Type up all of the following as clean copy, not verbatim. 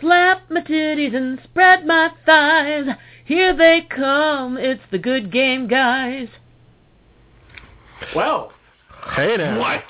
Slap my titties and spread my thighs. Here they come, it's the Good Game Guys. Well. Hey now. What?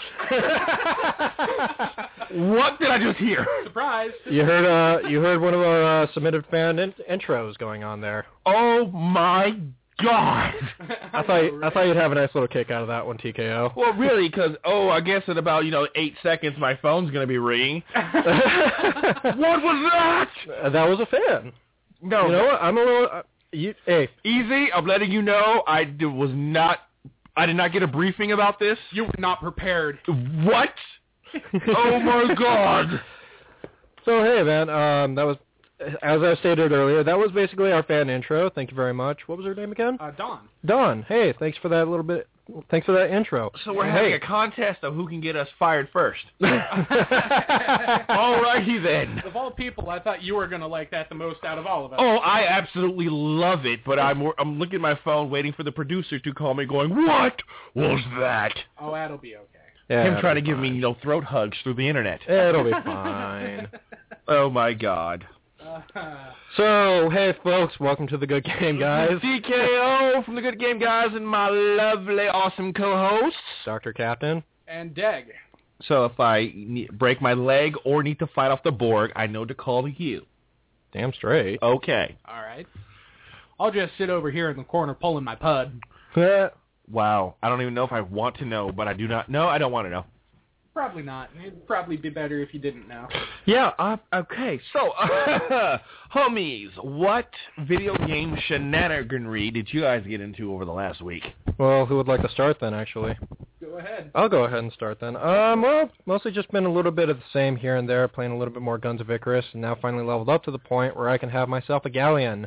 What did I just hear? Surprise. You heard one of our submitted fan intros going on there. Oh my God. I thought you'd have a nice little kick out of that one, TKO. Well, really, because, I guess in about, 8 seconds my phone's going to be ringing. What was that? That was a fan. No. You know what? I'm a little... hey. Easy, I'm letting you know, I did not get a briefing about this. You were not prepared. What? Oh my God. So, hey, man, that was... As I stated earlier, that was basically our fan intro. Thank you very much. What was her name again? Dawn. Dawn. Hey, thanks for that intro. So we're having a contest of who can get us fired first. Alrighty then. Of all people, I thought you were going to like that the most out of all of us. Oh, I absolutely love it, but I'm looking at my phone waiting for the producer to call me going, what was that? Oh, that'll be okay. Yeah, him trying to give me, throat hugs through the internet. It'll be fine. Oh my God. So, hey folks, welcome to the Good Game Guys. TKO from the Good Game Guys and my lovely, awesome co-hosts, Dr. Captain. And Deg. So if I break my leg or need to fight off the Borg, I know to call you. Damn straight. Okay. All right. I'll just sit over here in the corner pulling my pud. Wow. I don't even know if I want to know, but I do not know. I don't want to know. Probably not. It'd probably be better if you didn't know. Yeah, okay. So, homies, what video game shenaniganry did you guys get into over the last week? Well, who would like to start then, actually? Go ahead. I'll go ahead and start then. Well, mostly just been a little bit of the same here and there, playing a little bit more Guns of Icarus, and now finally leveled up to the point where I can have myself a galleon.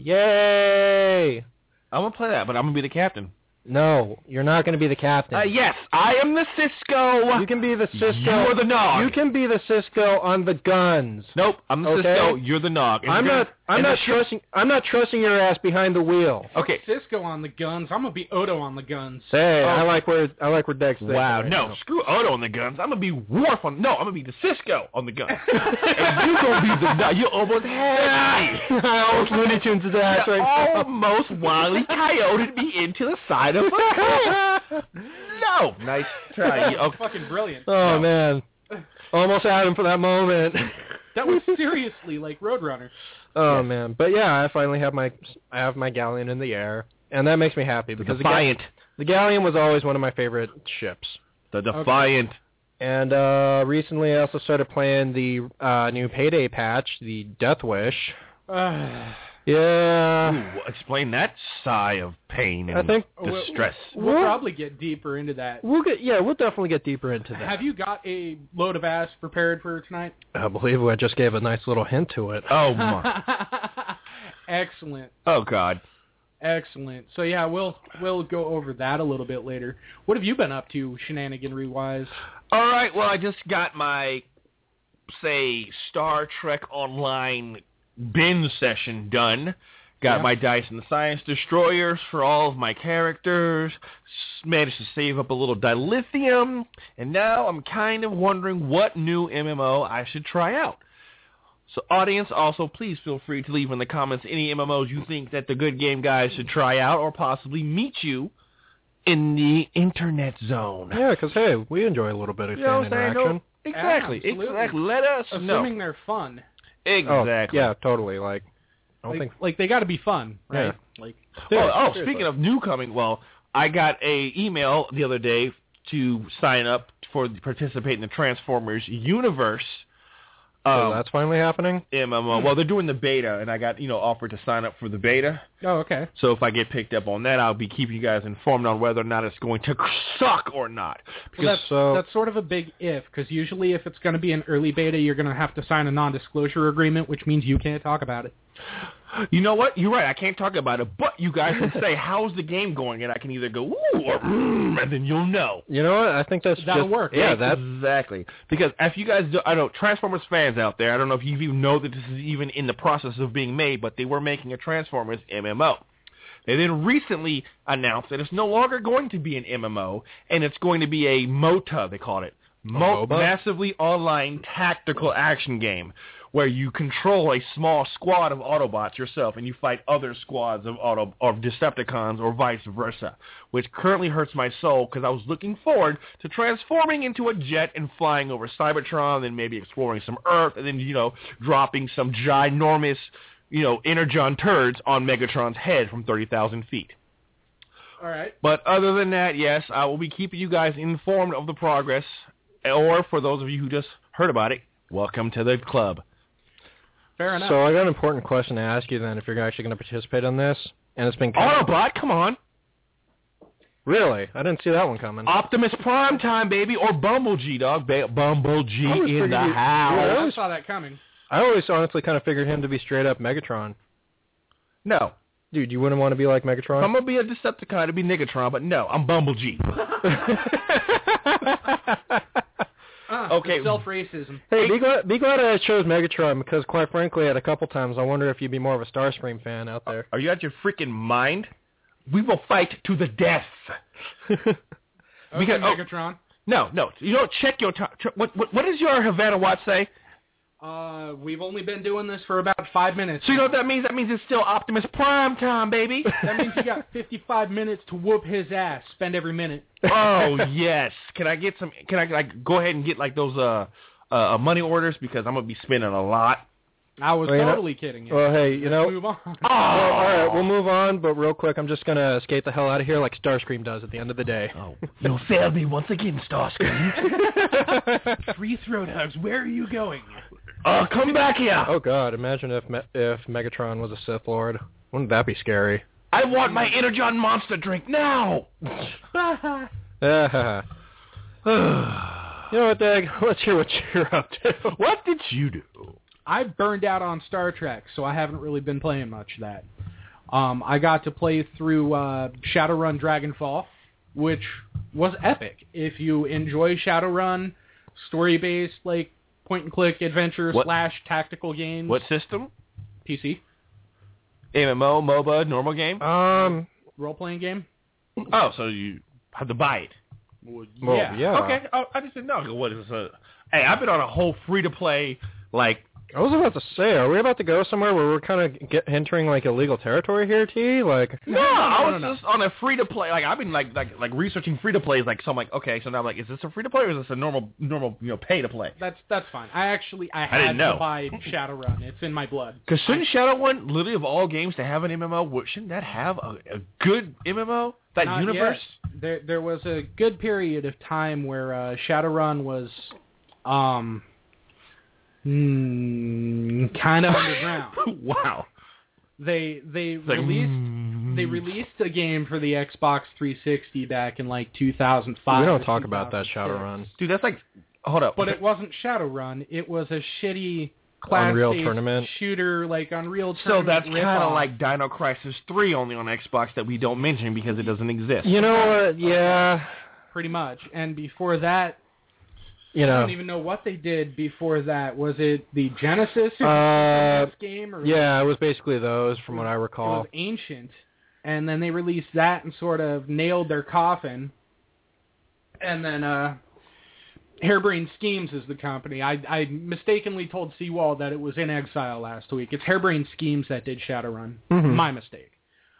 Yay! I'm going to play that, but I'm going to be the captain. No, you're not going to be the captain. Yes, I am the Cisco. You can be the Cisco. You're the Nog. You can be the Cisco on the guns. Nope, I'm the Cisco. You're the Nog. I'm not trusting your ass behind the wheel. Okay, Cisco on the guns. I'm gonna be Odo on the guns. Say, I like where Dex thinking. Wow, right no, now. screw Odo on the guns. I'm gonna be Worf on. No, I'm gonna be the Cisco on the guns. And you gonna be the Nog. You almost had me. I almost Looney Tunes his ass right now. Almost Wile E. Coyoted me into the side of a car. No, nice try. That was fucking brilliant. Oh man, almost had him for that moment. That was seriously like Roadrunner. Oh man, but yeah, I finally have my galleon in the air, and that makes me happy because Defiant. The galleon was always one of my favorite ships. The Defiant. And recently I also started playing the new Payday patch, the Death Wish. Yeah. Ooh, explain that sigh of pain and distress. We'll probably get deeper into that. We'll definitely get deeper into that. Have you got a load of ass prepared for tonight? I believe I just gave a nice little hint to it. Oh my. Excellent. Oh God. Excellent. So yeah, we'll go over that a little bit later. What have you been up to, shenaniganry-wise? All right. Well, I just got my, Star Trek Online binge session done. Got my Dyson Science Destroyers for all of my characters. Managed to save up a little dilithium. And now I'm kind of wondering what new MMO I should try out. So audience, also please feel free to leave in the comments any MMOs you think that the Good Game Guys should try out or possibly meet you in the internet zone. Yeah, because, hey, we enjoy a little bit of fan interaction. Exactly. Let us know. Assuming they're fun. Exactly. Oh, yeah, totally. Like they got to be fun, right? Yeah. Speaking of new coming, I got a email the other day to sign up for participate in the Transformers universe. So that's finally happening? MMO. Well, they're doing the beta, and I got, offered to sign up for the beta. Oh, okay. So if I get picked up on that, I'll be keeping you guys informed on whether or not it's going to suck or not. Well, that's sort of a big if, because usually if it's going to be an early beta, you're going to have to sign a non-disclosure agreement, which means you can't talk about it. You know what? You're right. I can't talk about it, but you guys can say, how's the game going? And I can either go, ooh, or and then you'll know. You know what? I think that'll work. Yeah, exactly. Because if you guys do, I know Transformers fans out there, I don't know if you even know that this is even in the process of being made, but they were making a Transformers MMO. They then recently announced that it's no longer going to be an MMO, and it's going to be a MOTA, they called it. Massively online tactical action game, where you control a small squad of Autobots yourself, and you fight other squads of Decepticons, or vice versa, which currently hurts my soul because I was looking forward to transforming into a jet and flying over Cybertron, and maybe exploring some Earth, and then, dropping some ginormous, Energon turds on Megatron's head from 30,000 feet. All right. But other than that, yes, I will be keeping you guys informed of the progress. Or for those of you who just heard about it, welcome to the club. Fair enough. So I got an important question to ask you then, if you're actually going to participate in this. And it's been Autobot, come on. Really? I didn't see that one coming. Optimus Prime time, baby, or Bumble G, dog. Bumble G in the house. I saw that coming. I always honestly kind of figured him to be straight up Megatron. No. Dude, you wouldn't want to be like Megatron? I'm going to be a Decepticon to be Negatron, but no, I'm Bumble G. Okay. Self-racism. Hey, be glad I chose Megatron, because quite frankly, at a couple times, I wonder if you'd be more of a Starscream fan out there. Are you out your freaking mind? We will fight to the death. Megatron. No. Check your time. What does your Havana Watts say? We've only been doing this for about 5 minutes. So you know what that means? That means it's still Optimus Prime time, baby. That means you got 55 minutes to whoop his ass. Spend every minute. Oh, yes. Can I go ahead and get those money orders, because I'm going to be spending a lot. I was totally kidding you. Well, hey, Let's move on. Well, all right, we'll move on, but real quick, I'm just going to skate the hell out of here like Starscream does at the end of the day. Oh, you failed me once again, Starscream. 3 throat hugs. Where are you going? Come back here. Oh, God, imagine if Megatron was a Sith Lord. Wouldn't that be scary? I want my Energon monster drink now. You know what, Dag? Let's hear what you're up to. What did you do? I burned out on Star Trek, so I haven't really been playing much of that. I got to play through Shadowrun Dragonfall, which was epic. If you enjoy Shadowrun, story-based, point-and-click adventure / tactical games. What system? PC. MMO, MOBA, normal game? Role-playing game. Oh, so you have to buy it. Well, yeah. Okay, I just didn't know. What is this? Hey, I've been on a whole free-to-play, I was about to say, are we about to go somewhere where we're kind of entering illegal territory here, T? No, I was just on a free to play. I've been researching free to plays. So I'm okay. So now I'm is this a free to play or is this a normal pay to play? That's fine. I had to buy Shadowrun. It's in my blood. Because shouldn't Shadowrun, literally of all games to have an MMO, shouldn't that have a good MMO? That Not universe? Yet. There was a good period of time where Shadowrun was kind of underground. Wow. They released a game for the Xbox 360 back in 2005. We don't talk about that Shadowrun. Dude, that's hold up. But it wasn't Shadowrun. It was a shitty Unreal Tournament shooter, Unreal Tournament. So that's kind of like Dino Crisis 3 only on Xbox that we don't mention because it doesn't exist. You know what? Yeah. Pretty much. And before that, I don't even know what they did before that. Was it the Genesis game? Or yeah, it was basically those, from what I recall. It was ancient, and then they released that and sort of nailed their coffin. And then Harebrained Schemes is the company. I mistakenly told Seawall that it was In Exile last week. It's Harebrained Schemes that did Shadowrun. Mm-hmm. My mistake.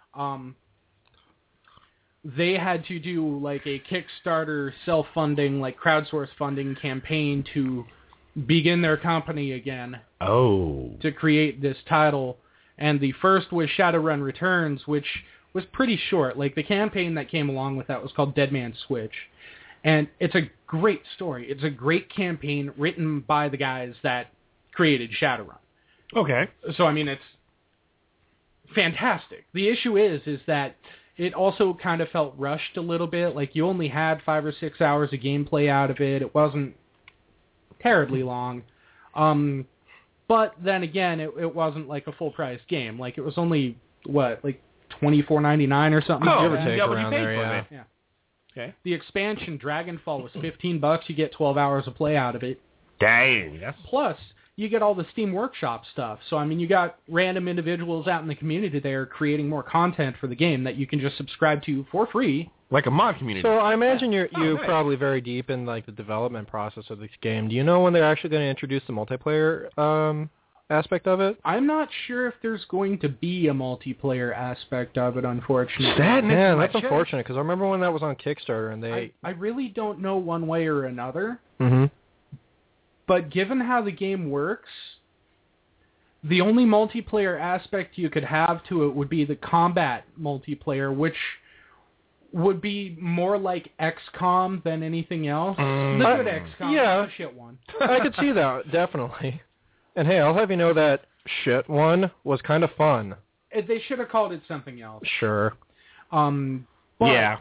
They had to do a Kickstarter self-funding, crowdsource funding campaign to begin their company again. Oh. To create this title. And the first was Shadowrun Returns, which was pretty short. The campaign that came along with that was called Dead Man's Switch. And it's a great story. It's a great campaign written by the guys that created Shadowrun. Okay. So, it's fantastic. The issue is that it also kind of felt rushed a little bit. You only had 5 or 6 hours of gameplay out of it. It wasn't terribly long. But then again, it wasn't a full-price game. It was only, $24.99 or something? Give or take around there, Yeah. Okay. The expansion, Dragonfall, was $15. You get 12 hours of play out of it. Dang. Plus, you get all the Steam Workshop stuff. So, you got random individuals out in the community there creating more content for the game that you can just subscribe to for free. Like a mod community. So, I imagine you're nice. probably very deep in, the development process of this game. Do you know when they're actually going to introduce the multiplayer aspect of it? I'm not sure if there's going to be a multiplayer aspect of it, unfortunately. Yeah, that's unfortunate, because I remember when that was on Kickstarter, and they... I really don't know one way or another, Mm-hmm. but given how the game works, the only multiplayer aspect you could have to it would be the combat multiplayer, which would be more like XCOM than anything else. The good XCOM, yeah. the shit one. I could see that, definitely. And hey, I'll have you know that shit one was kind of fun. They should have called it something else. Sure. But Yeah.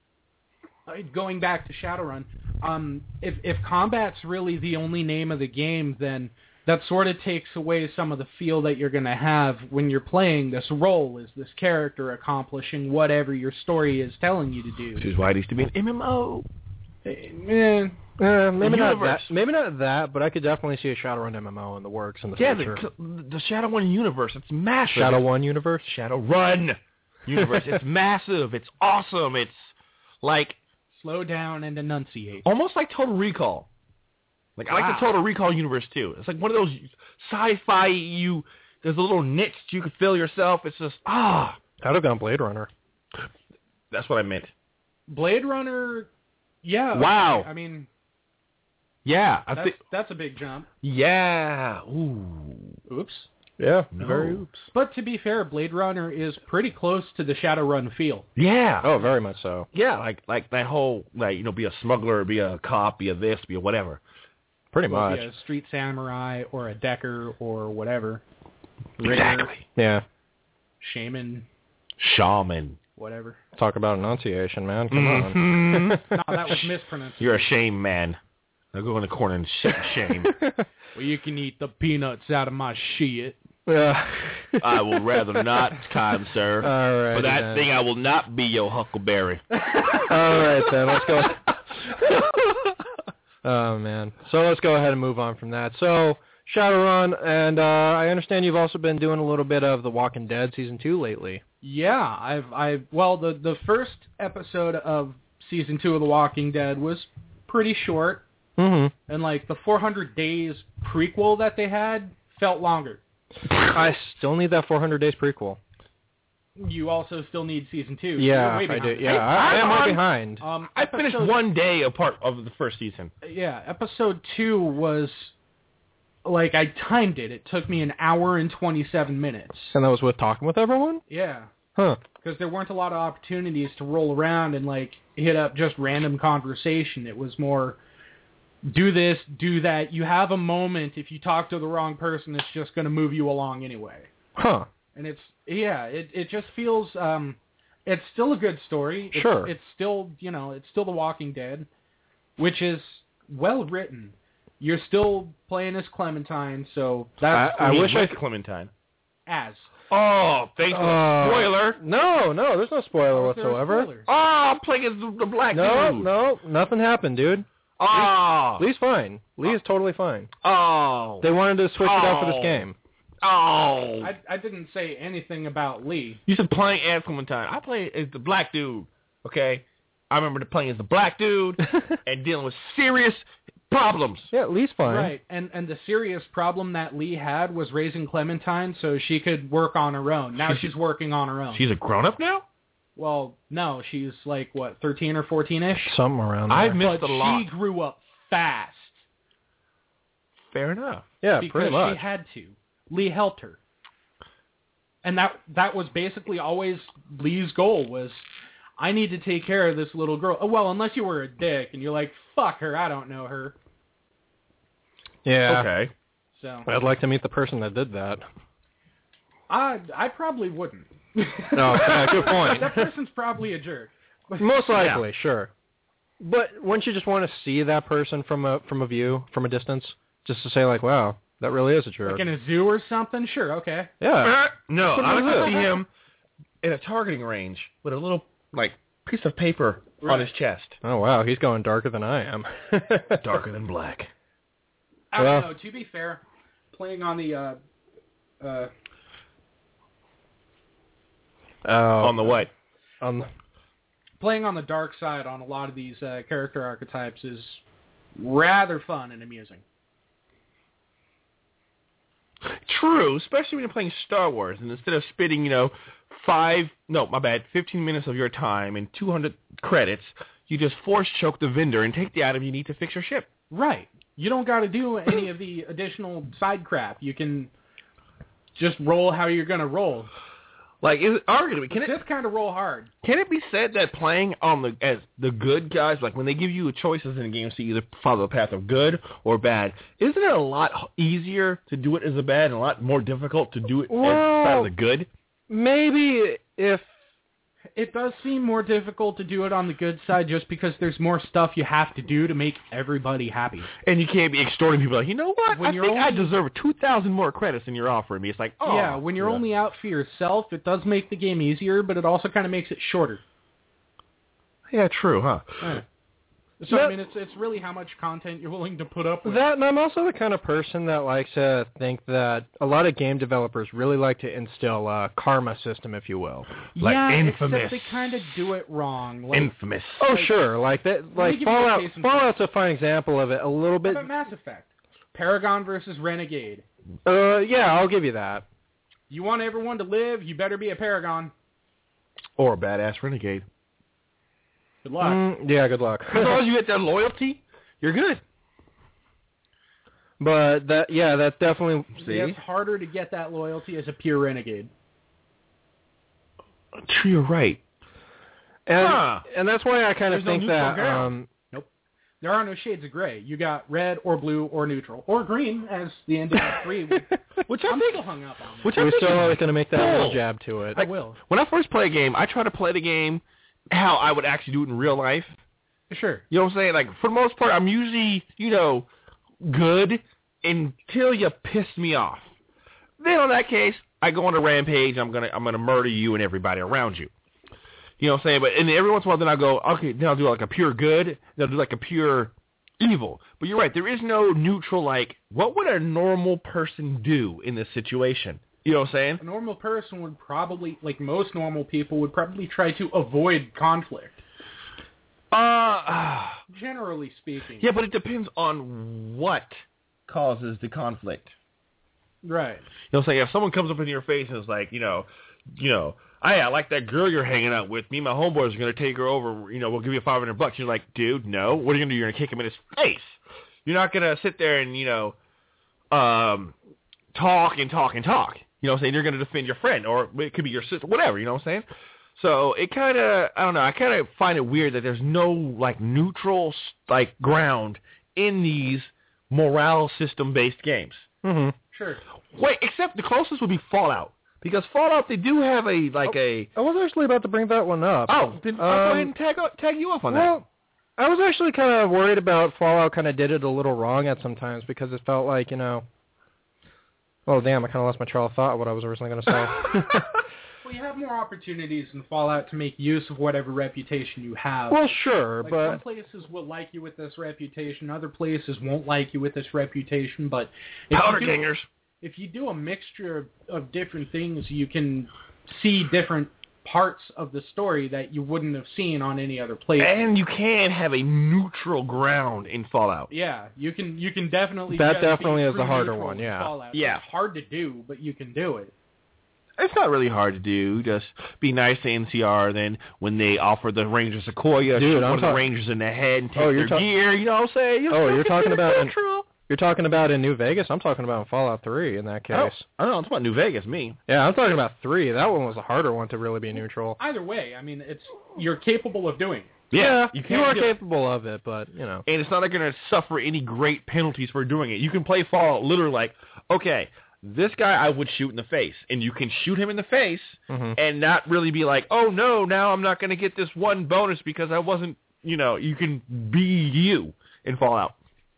Going back to Shadowrun, if combat's really the only name of the game, then that sort of takes away some of the feel that you're going to have when you're playing this role as this character accomplishing whatever your story is telling you to do. Which is why it used to be an MMO. Maybe not that. Maybe not that, but I could definitely see a Shadowrun MMO in the works in the future. The Shadowrun universe, it's massive. Shadowrun universe? Shadowrun universe. It's massive. It's awesome. It's like... Slow down and enunciate. Almost like Total Recall. I like the Total Recall universe, too. It's like one of those sci-fi, there's a little niche you could fill yourself. It's just, I'd have gone Blade Runner. That's what I meant. Blade Runner, yeah. Wow. I mean, yeah. that's a big jump. Yeah. Ooh. Oops. Yeah, No. very oops. But to be fair, Blade Runner is pretty close to the Shadowrun feel. Yeah. Oh, very much so. Yeah, like that whole, be a smuggler, be a cop, be a this, be a whatever. Pretty Well, much. be a street samurai or a decker or whatever. Ringer, Exactly. Yeah. shaman, Shaman. whatever. Talk about enunciation, man. Come on. Mhm. No, that was mispronounced. You're a shame man. Now go in the corner and shame. Well, you can eat the peanuts out of my shit. Yeah. I will rather not, kind sir. All right. For that thing, I will not be your huckleberry. All right, then. Let's go. Oh, man. So let's go ahead and move on from that. So, Shadowrun, and I understand you've also been doing a little bit of The Walking Dead Season 2 lately. Yeah, the first episode of Season 2 of The Walking Dead was pretty short, Mm-hmm. and the 400 Days prequel that they had felt longer. I still need that 400 Days prequel. You also still need Season 2. Yeah, You're way I do. behind. Yeah, I am way behind. I finished one day apart of the first season. Yeah, Episode 2 was, I timed it. It took me an hour and 27 minutes. And that was with talking with everyone? Yeah. Huh. Because there weren't a lot of opportunities to roll around and, hit up just random conversation. It was more, do this, do that. You have a moment. If you talk to the wrong person, it's just going to move you along anyway. Huh. And it just feels, it's still a good story. Sure. It's still, it's still The Walking Dead, which is well written. You're still playing as Clementine, so that's... I wish I... Clementine. As. Oh, thanks for the spoiler. No, there's no spoiler whatsoever. Spoilers? Oh, I'm playing as the black dude. No, nothing happened, dude. Oh. Lee's fine. Lee is totally fine. Oh. They wanted to switch it up for this game. Oh. I didn't say anything about Lee. You said playing as Clementine. I play as the black dude, okay? I remember playing as the black dude and dealing with serious problems. Yeah, Lee's fine. Right, and the serious problem that Lee had was raising Clementine so she could work on her own. Now she's working on her own. She's a grown-up now? Well, no, she's 13 or 14-ish? Something around there. I've missed But a lot. she grew up fast. Fair enough. Yeah, because pretty much. she had to. Lee helped her. And that was basically always Lee's goal was, I need to take care of this little girl. Oh, well, unless you were a dick and you're like, fuck her, I don't know her. Yeah. Okay. So I'd like to meet the person that did that. I probably wouldn't. No, yeah, good point. That person's probably a jerk. Most likely, sure. But wouldn't you just want to see that person from a view, from a distance, just to say wow, that really is a jerk? Like in a zoo or something? Sure, okay. Yeah. No, I Something like to like see that. him in a targeting range with a little, piece of paper on Right. his chest. Oh wow, he's going darker than I am. Darker than black. I Well- don't know, to be fair, playing on the On the what? playing on the dark side on a lot of these character archetypes is rather fun and amusing. True, especially when you're playing Star Wars, and instead of spending, 15 minutes of your time and 200 credits, you just force choke the vendor and take the item you need to fix your ship. Right. You don't got to do any of the additional side crap. You can just roll how you're going to roll. Like, Just kind of roll hard. Can it be said that playing as the good guys, like when they give you choices in the game to either follow the path of good or bad, isn't it a lot easier to do it as a bad and a lot more difficult to do it as the good? Maybe if... It does seem more difficult to do it on the good side just because there's more stuff you have to do to make everybody happy. And you can't be extorting people like, you know what, I deserve 2,000 more credits than you're offering me. It's like, oh. Yeah, when you're only out for yourself, it does make the game easier, but it also kind of makes it shorter. Yeah, true, huh? Right. So, I mean, it's really how much content you're willing to put up with. That, and I'm also the kind of person that likes to think that a lot of game developers really like to instill a karma system, if you will. Like yeah, Infamous. Except they kind of do it wrong. Like, Infamous. Oh, sure. Like Fallout's a fine example of it. A little bit. How about Mass Effect? Paragon versus Renegade. Yeah, I'll give you that. You want everyone to live, you better be a Paragon. Or a badass Renegade. Good luck. Yeah, good luck. As long as you get that loyalty, you're good. But that's definitely... See? It's harder to get that loyalty as a pure renegade. True, you're right. And that's why I kind of think that... Nope. There are no shades of gray. You got red or blue or neutral. Or green, as the ending of 3, which I'm still hung up on. We're still always going to make that little jab to it. I will. When I first play a game, I try to play the game how I would actually do it in real life. Sure. You know what I'm saying? Like, for the most part, I'm usually, good until you piss me off. Then, on that case, I go on a rampage. I'm gonna murder you and everybody around you. You know what I'm saying? But and every once in a while, then I'll go, okay, then I'll do like a pure good. Then I'll do like a pure evil. But you're right. There is no neutral, like, what would a normal person do in this situation? You know what I'm saying? A normal person would probably, like most normal people, would probably try to avoid conflict. Generally speaking. Yeah, but it depends on what causes the conflict. Right. You know what I'm saying? If someone comes up in your face and is like, I like that girl you're hanging out with. Me and my homeboys are going to take her over. We'll give you $500. You're like, dude, no. What are you going to do? You're going to kick him in his face. You're not going to sit there and, talk and talk and talk. You know what I'm saying? You're going to defend your friend, or it could be your sister, whatever, you know what I'm saying? So it kind of, I don't know, I kind of find it weird that there's no, like, neutral, like, ground in these morale system-based games. Mm-hmm. Sure. Wait, except the closest would be Fallout. Because Fallout, they do have I was actually about to bring that one up. Oh, then I'll go ahead and tag you off on that. Well, I was actually kind of worried about Fallout kind of did it a little wrong at some times because it felt like, oh, damn, I kind of lost my trail of thought what I was originally going to say. Well, you have more opportunities in Fallout to make use of whatever reputation you have. Well, sure, like, but... some places will like you with this reputation, other places won't like you with this reputation, but... Powder gangers. If you do a mixture of different things, you can see different parts of the story that you wouldn't have seen on any other place. And you can have a neutral ground in Fallout. Yeah, you can definitely. That definitely is the harder one. Yeah, Fallout. Yeah, it's hard to do, but you can do it. It's not really hard to do. Just be nice to NCR. Then when they offer the Rangers Sequoia, shoot one of the Rangers in the head and take their gear. You know what I'm saying? You're talking about you're talking about in New Vegas. I'm talking about in Fallout 3 in that case. I don't know. I'm talking about New Vegas, me. Yeah, I'm talking about 3. That one was a harder one to really be neutral. Either way, I mean, you're capable of doing it. Yeah, you are capable of it, but, And it's not like you're going to suffer any great penalties for doing it. You can play Fallout literally like, okay, this guy I would shoot in the face, and you can shoot him in the face and not really be like, oh, no, now I'm not going to get this one bonus because I wasn't, you can be you in Fallout.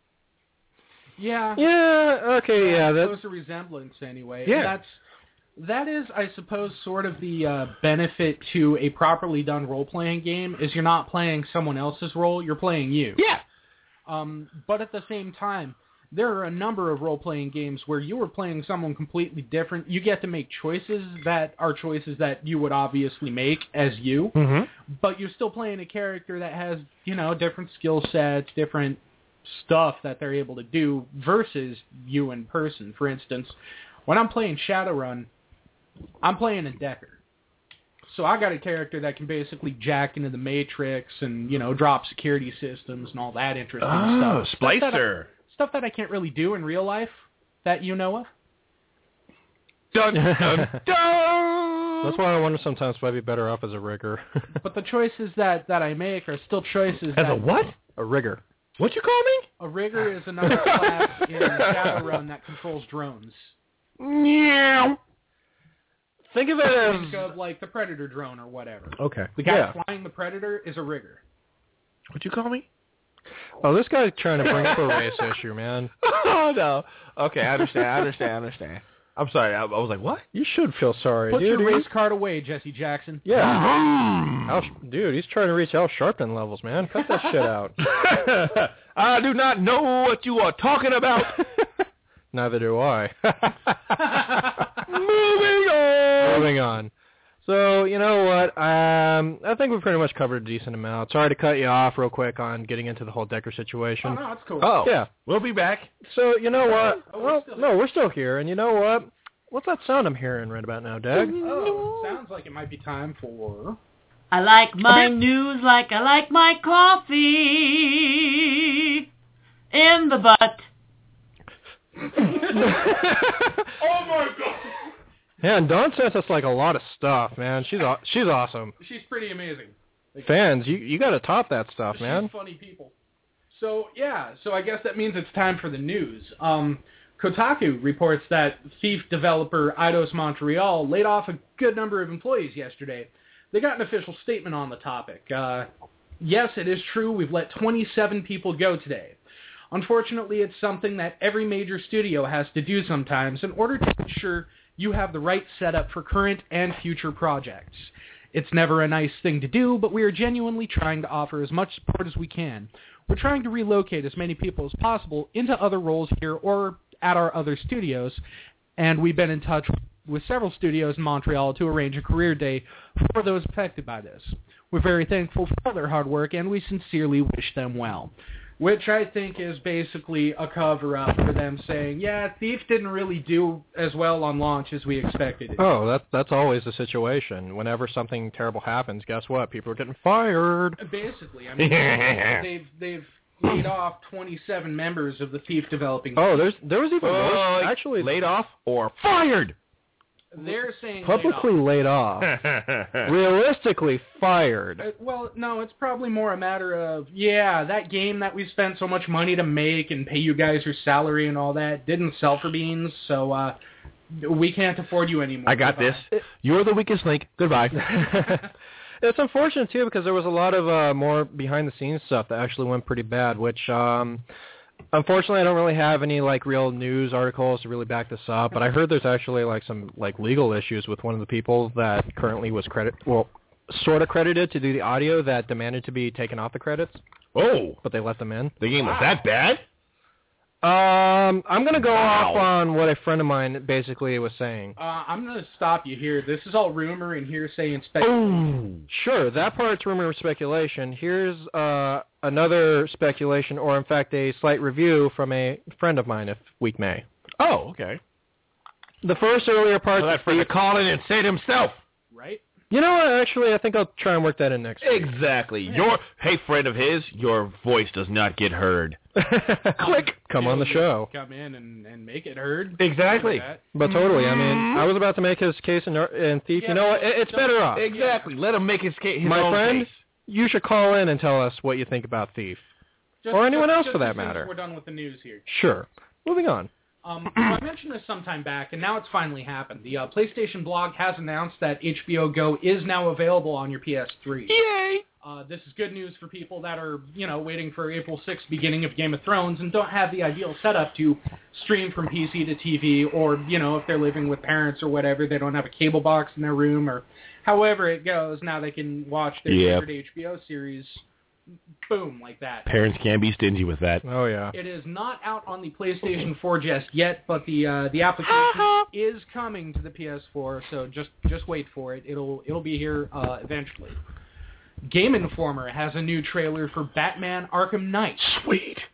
Yeah. Yeah, okay, yeah. That shows a resemblance anyway. Yeah. That is, I suppose, sort of the benefit to a properly done role-playing game, is you're not playing someone else's role, you're playing you. Yeah. But at the same time, there are a number of role-playing games where you are playing someone completely different. You get to make choices that are choices that you would obviously make as you, but you're still playing a character that has, different skill sets, different stuff that they're able to do versus you in person. For instance, When I'm playing Shadowrun, I'm playing a Decker. So I got a character that can basically jack into the Matrix and, drop security systems and all that interesting stuff. Oh, Splicer. Stuff that I can't really do in real life that you know of. Dun, dun, dun! That's why I wonder sometimes if I'd be better off as a rigger. But the choices that I make are still choices As a what? A rigger. What you call me? A rigger is another class in Shadowrun that controls drones. Meow. Think of it as... Think of, like, the Predator drone or whatever. Okay. The guy flying the Predator is a rigger. What you call me? Oh, this guy's trying to bring up a race issue, man. Oh, no. Okay, I understand. I'm sorry. I was like, what? You should feel sorry, Put dude. your race card away, Jesse Jackson. Yeah. Dude, he's trying to reach Al Sharpton levels, man. Cut that shit out. I do not know what you are talking about. Neither do I. Moving on. So, you know what? I think we've pretty much covered a decent amount. Sorry to cut you off real quick on getting into the whole Decker situation. Oh, no, that's cool. Oh, yeah. We'll be back. So, you know what? We're we're still here. And you know what? What's that sound I'm hearing right about now, Dag? Oh, sounds like it might be time for... I like my news like I like my coffee in the butt. Oh, my God. Yeah, and Dawn sent us like a lot of stuff, man. She's awesome. She's pretty amazing. Fans, you got to top that stuff, man. She's funny people. So, yeah, I guess that means it's time for the news. Kotaku reports that Thief developer Eidos Montreal laid off a good number of employees yesterday. They got an official statement on the topic. Yes, it is true, we've let 27 people go today. Unfortunately, it's something that every major studio has to do sometimes in order to ensure you have the right setup for current and future projects. It's never a nice thing to do, but we are genuinely trying to offer as much support as we can. We're trying to relocate as many people as possible into other roles here or at our other studios, and we've been in touch with several studios in Montreal to arrange a career day for those affected by this. We're very thankful for all their hard work, and we sincerely wish them well. Which I think is basically a cover-up for them saying, yeah, Thief didn't really do as well on launch as we expected it. Oh, that's always the situation. Whenever something terrible happens, guess what? People are getting fired. Basically. I mean, they've laid off 27 members of the Thief developing team. Oh, there was even more. Actually, laid off or fired. They're saying publicly laid off. Realistically fired. Well, no, it's probably more a matter of, that game that we spent so much money to make and pay you guys your salary and all that didn't sell for beans, so we can't afford you anymore. I got this. You're the weakest link. Goodbye. It's unfortunate, too, because there was a lot of more behind-the-scenes stuff that actually went pretty bad, which... Unfortunately, I don't really have any real news articles to really back this up, but I heard there's actually some legal issues with one of the people that currently was sort of credited to do the audio that demanded to be taken off the credits. Oh, but they let them in. The game was that bad? I'm going to go off on what a friend of mine basically was saying. I'm going to stop you here. This is all rumor and hearsay and speculation. Sure, that part's rumor and speculation. Here's another speculation, or in fact a slight review from a friend of mine, if we may. Oh, okay. The first earlier part... So that friend call in and say it himself. Right? You know what? Actually, I think I'll try and work that in next week. Exactly. Hey, friend of his, your voice does not get heard. Click. Come on the show. Come in and make it heard. Exactly. But totally. I mean, I was about to make his case in Thief. You know what? It's better off. Exactly. Let him make his case. My friend, you should call in and tell us what you think about Thief. Or anyone else for that matter. We're done with the news here. Sure. Moving on. I mentioned this sometime back, and now it's finally happened. The PlayStation blog has announced that HBO Go is now available on your PS3. Yay! This is good news for people that are, waiting for April 6th beginning of Game of Thrones and don't have the ideal setup to stream from PC to TV, or, if they're living with parents or whatever, they don't have a cable box in their room, or however it goes, now they can watch their favorite HBO series, boom, like that. Parents can't be stingy with that. Oh, yeah. It is not out on the PlayStation 4 just yet, but the application is coming to the PS4, so just wait for it. It'll be here eventually. Game Informer has a new trailer for Batman Arkham Knight. Sweet.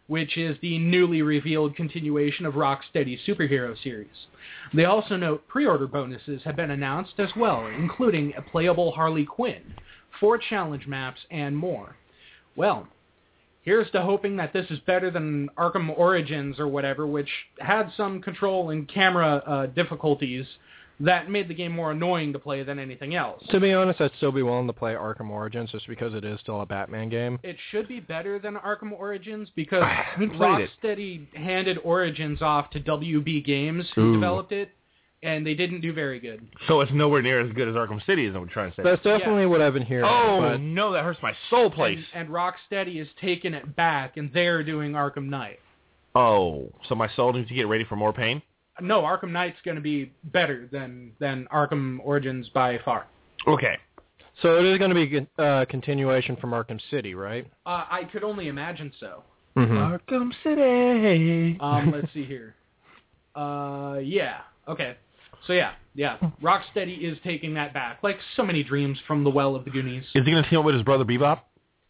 which is the newly revealed continuation of Rocksteady's superhero series. They also note pre-order bonuses have been announced as well, including a playable Harley Quinn, 4 challenge maps, and more. Well, here's to hoping that this is better than Arkham Origins or whatever, which had some control and camera difficulties that made the game more annoying to play than anything else. To be honest, I'd still be willing to play Arkham Origins just because it is still a Batman game. It should be better than Arkham Origins because I haven't played it. Rocksteady handed Origins off to WB Games, who developed it, and they didn't do very good. So it's nowhere near as good as Arkham City, is what I'm trying to say. That's definitely what I've been hearing. Oh, but no, that hurts my soul place. And Rocksteady is taking it back, and they're doing Arkham Knight. Oh, so my soul needs to get ready for more pain? No, Arkham Knight's going to be better than Arkham Origins by far. Okay. So it is going to be a continuation from Arkham City, right? I could only imagine so. Mm-hmm. Arkham City. Let's see here. Yeah. Okay. So yeah. Rocksteady is taking that back, like so many dreams from the well of the Goonies. Is he going to team up with his brother Bebop?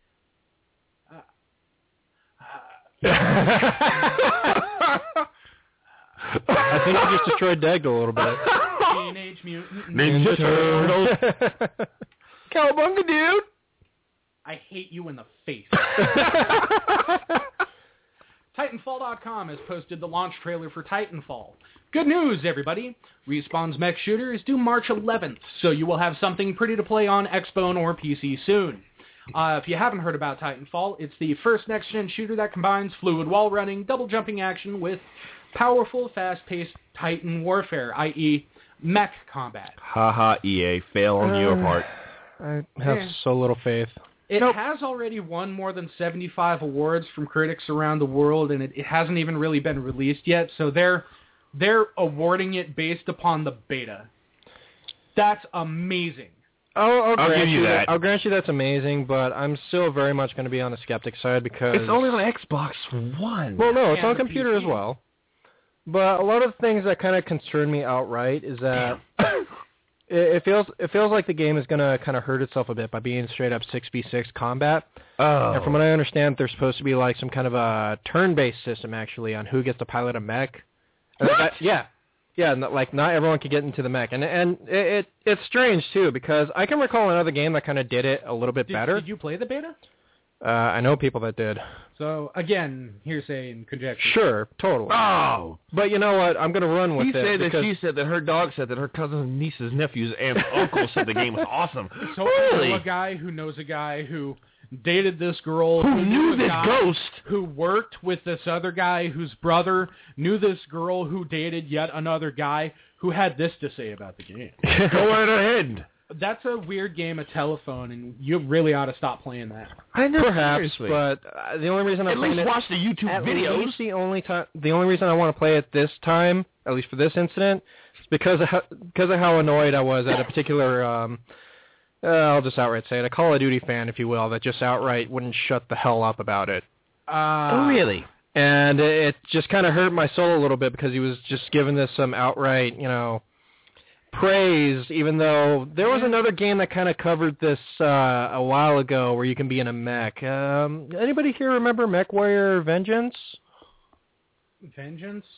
I think you just destroyed Dag a little bit. Teenage Mutant Ninja Turtles. Cowabunga, dude! I hate you in the face. Titanfall.com has posted the launch trailer for Titanfall. Good news, everybody. Respawn's mech shooter is due March 11th, so you will have something pretty to play on Xbone or PC soon. If you haven't heard about Titanfall, it's the first next-gen shooter that combines fluid wall running, double jumping action with powerful, fast-paced Titan warfare, i.e. mech combat. Haha, EA, fail on your part. I have so little faith. It has already won more than 75 awards from critics around the world, and it hasn't even really been released yet, so they're awarding it based upon the beta. That's amazing. I'll give you that. I'll grant you that's amazing, but I'm still very much going to be on the skeptic side because... It's only on Xbox One. Well, no, it's And on the computer PC. as well. But a lot of the things that kind of concern me outright is that it feels like the game is going to kind of hurt itself a bit by being straight up 6v6 combat. Oh. And from what I understand, there's supposed to be like some kind of a turn-based system actually on who gets to pilot a mech. What? Yeah, like not everyone can get into the mech, and it's strange too because I can recall another game that kind of did it a little bit better. Did you play the beta? I know people that did. So, again, hearsay and conjecture. Sure, totally. Oh. But you know what? I'm going to run with He it. said that because she said that her dog said that her cousins, nieces, nephews, and uncle said the game was awesome. So Really? I know a guy who knows a guy who dated this girl. Who knew a this guy ghost? Who worked with this other guy whose brother knew this girl who dated yet another guy who had this to say about the game. Go right ahead. That's a weird game of telephone, and you really ought to stop playing that. I know. Perhaps, seriously. but the only reason I'm At playing least it, watch the YouTube at videos. least the only reason I want to play it this time, at least for this incident, is because of how annoyed I was at a particular. I'll just outright say it, a Call of Duty fan, if you will, that just outright wouldn't shut the hell up about it. Oh, really? And it just kind of hurt my soul a little bit because he was just giving this some outright, praise, even though there was another game that kind of covered this a while ago where you can be in a mech. Anybody here remember MechWarrior Vengeance? Vengeance?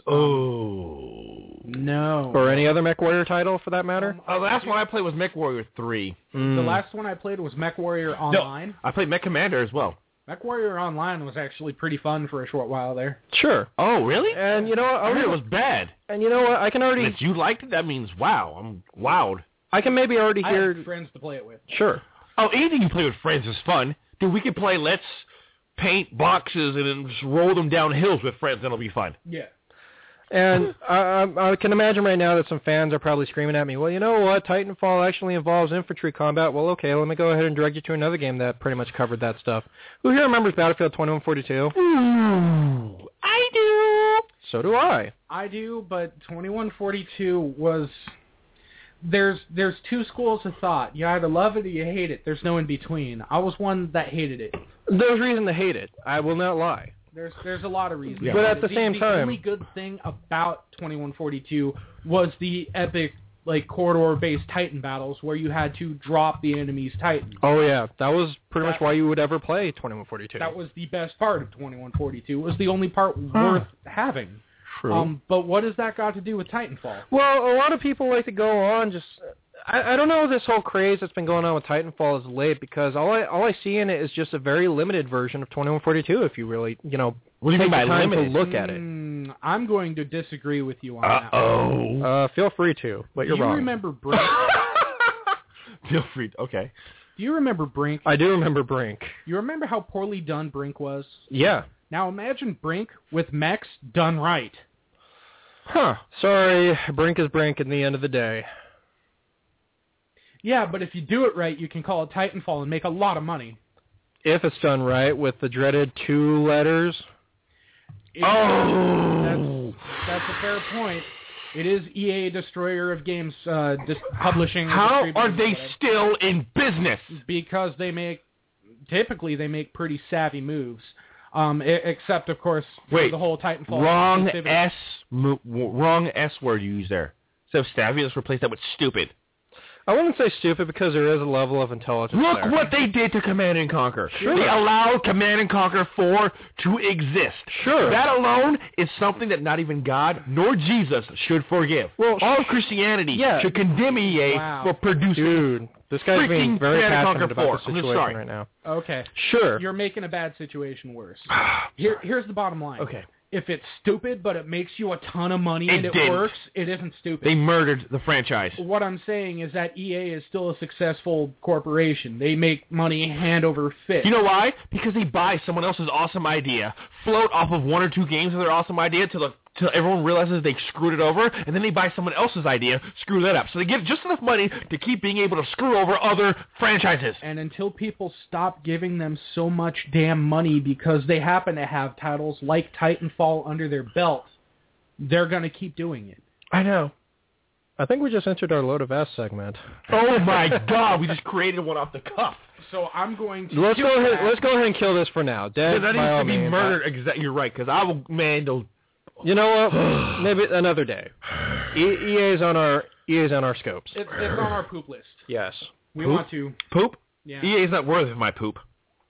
Oh. No. Or any other MechWarrior title, for that matter? The last one I played was MechWarrior 3. The last one I played was MechWarrior Online. No, I played Mech Commander as well. MechWarrior Online was actually pretty fun for a short while there. Sure. Oh, really? And you know what? I heard it was bad. And you know what? I can already... If you liked it, that means wow. I'm wowed. I can maybe already I hear... had friends to play it with. Sure. Oh, anything you play with friends is fun. Dude, we could play Let's Paint boxes and then just roll them down hills with friends, and it'll be fun. Yeah. And I can imagine right now that some fans are probably screaming at me, well, you know what? Titanfall actually involves infantry combat. Well, okay, let me go ahead and direct you to another game that pretty much covered that stuff. Who here remembers Battlefield 2142? Ooh, I do. So do I. I do, but 2142 was... There's two schools of thought. You either love it or you hate it. There's no in between. I was one that hated it. There's reason to hate it. I will not lie. There's a lot of reasons. Yeah. But at the same time... The only good thing about 2142 was the epic like corridor-based Titan battles where you had to drop the enemy's Titan. Oh yeah, that was pretty much why you would ever play 2142. That was the best part of 2142. It was the only part worth having. True. But what has that got to do with Titanfall? Well, a lot of people like to go on just... I don't know this whole craze that's been going on with Titanfall is late, because all I see in it is just a very limited version of 2142 if you really, what do you mean by time limited? To look at it. I'm going to disagree with you on that. Feel free to, but you're wrong. Do you remember Brink? Feel free. Okay. Do you remember Brink? I do remember Brink. You remember how poorly done Brink was? Yeah. Now imagine Brink with mechs done right. Huh. Sorry, Brink is Brink in the end of the day. Yeah, but if you do it right, you can call it Titanfall and make a lot of money. If it's done right with the dreaded 2 letters. That's a fair point. It is EA, destroyer of games, publishing. How are they still in business? Because typically they make pretty savvy moves. Except, of course, for the whole Titanfall. Wrong S word you use there. So savvy, let's replace that with stupid. I wouldn't say stupid because there is a level of intelligence Look there. what they did to Command & Conquer. Sure. They allowed Command & Conquer 4 to exist. Sure. That alone is something that not even God nor Jesus should forgive. Well, all of Christianity should condemn EA for producing. Dude, this guy's being very passionate about the situation right now. Okay. Sure. You're making a bad situation worse. Here's the bottom line. Okay. If it's stupid, but it makes you a ton of money and it works, it isn't stupid. They murdered the franchise. What I'm saying is that EA is still a successful corporation. They make money hand over fist. You know why? Because they buy someone else's awesome idea, float off of 1 or 2 games of their awesome idea till everyone realizes they screwed it over, and then they buy someone else's idea, screw that up. So they get just enough money to keep being able to screw over other franchises. And until people stop giving them so much damn money because they happen to have titles like Titanfall under their belt, they're going to keep doing it. I know. I think we just entered our Load of S segment. Oh my God, we just created one off the cuff. So I'm going to... Let's go ahead and kill this for now. Dead, that needs to be murdered. You're right, because I will, man, you know what? Maybe another day. EA is on our scopes. It's on our poop list. Yes. We want to... Poop? Yeah. EA is not worthy of my poop.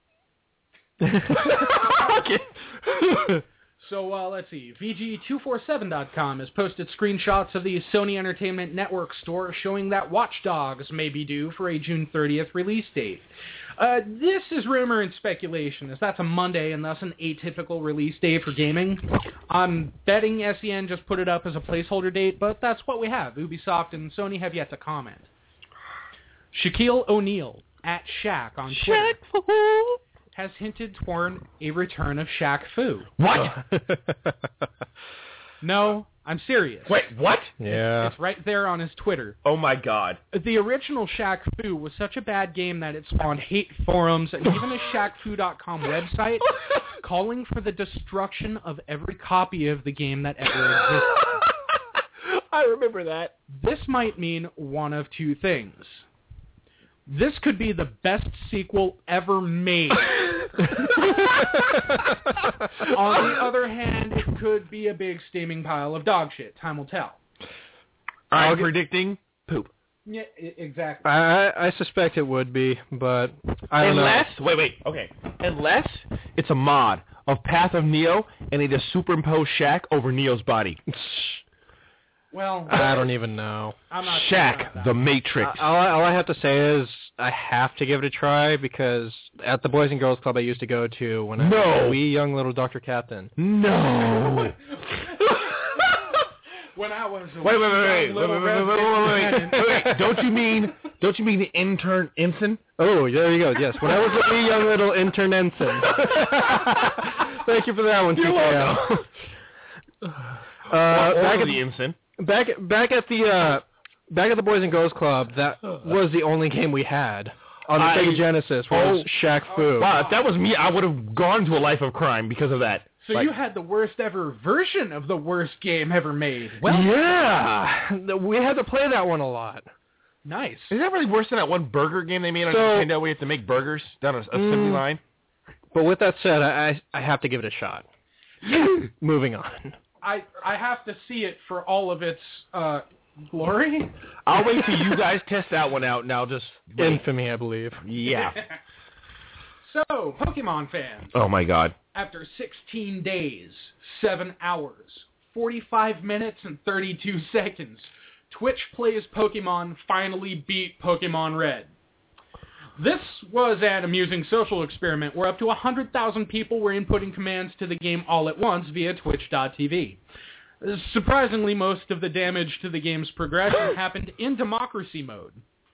So, let's see. VG247.com has posted screenshots of the Sony Entertainment Network store showing that Watch Dogs may be due for a June 30th release date. This is rumor and speculation, as that's a Monday and thus an atypical release day for gaming. I'm betting SEN just put it up as a placeholder date, but that's what we have. Ubisoft and Sony have yet to comment. Shaquille O'Neal, at Shaq on Twitter, has hinted toward a return of Shaq Fu. What? No, I'm serious. Wait, what? Yeah. It's right there on his Twitter. Oh my God. The original Shaq Fu was such a bad game that it spawned hate forums and even a ShaqFu.com website calling for the destruction of every copy of the game that ever existed. I remember that. This might mean one of two things. This could be the best sequel ever made. On the other hand, it could be a big steaming pile of dog shit. Time will tell. I'm predicting poop. Yeah, exactly. I suspect it would be, but I don't know. Okay. Unless it's a mod of Path of Neo and they just superimpose Shaq over Neo's body. Well, I don't even know. I'm not Shaq, the Matrix. All I have to say is I have to give it a try because at the Boys and Girls Club I used to go to when I was a wee young little Dr. Captain. No. When I was a wait. Don't you mean the intern ensign? Oh, there you go. Yes, when I was a wee young little intern ensign. Thank you for that one, TKO. Back at the ensign. Back at the Boys and Girls Club, that was the only game we had on the Sega Genesis. Was Shaq Fu. Wow, if that was me, I would have gone to a life of crime because of that. So you had the worst ever version of the worst game ever made. Well, yeah, we had to play that one a lot. Nice. Is that really worse than that one burger game they made on Nintendo where you have to make burgers down a assembly line? But with that said, I have to give it a shot. Moving on. I have to see it for all of its Glory? I'll wait till you guys test that one out, and I'll just... wait. Infamy, I believe. Yeah. So, Pokemon fans. Oh, my God. After 16 days, 7 hours, 45 minutes, and 32 seconds, Twitch Plays Pokemon finally beat Pokemon Red. This was an amusing social experiment where up to 100,000 people were inputting commands to the game all at once via Twitch.tv. Surprisingly, most of the damage to the game's progression happened in democracy mode.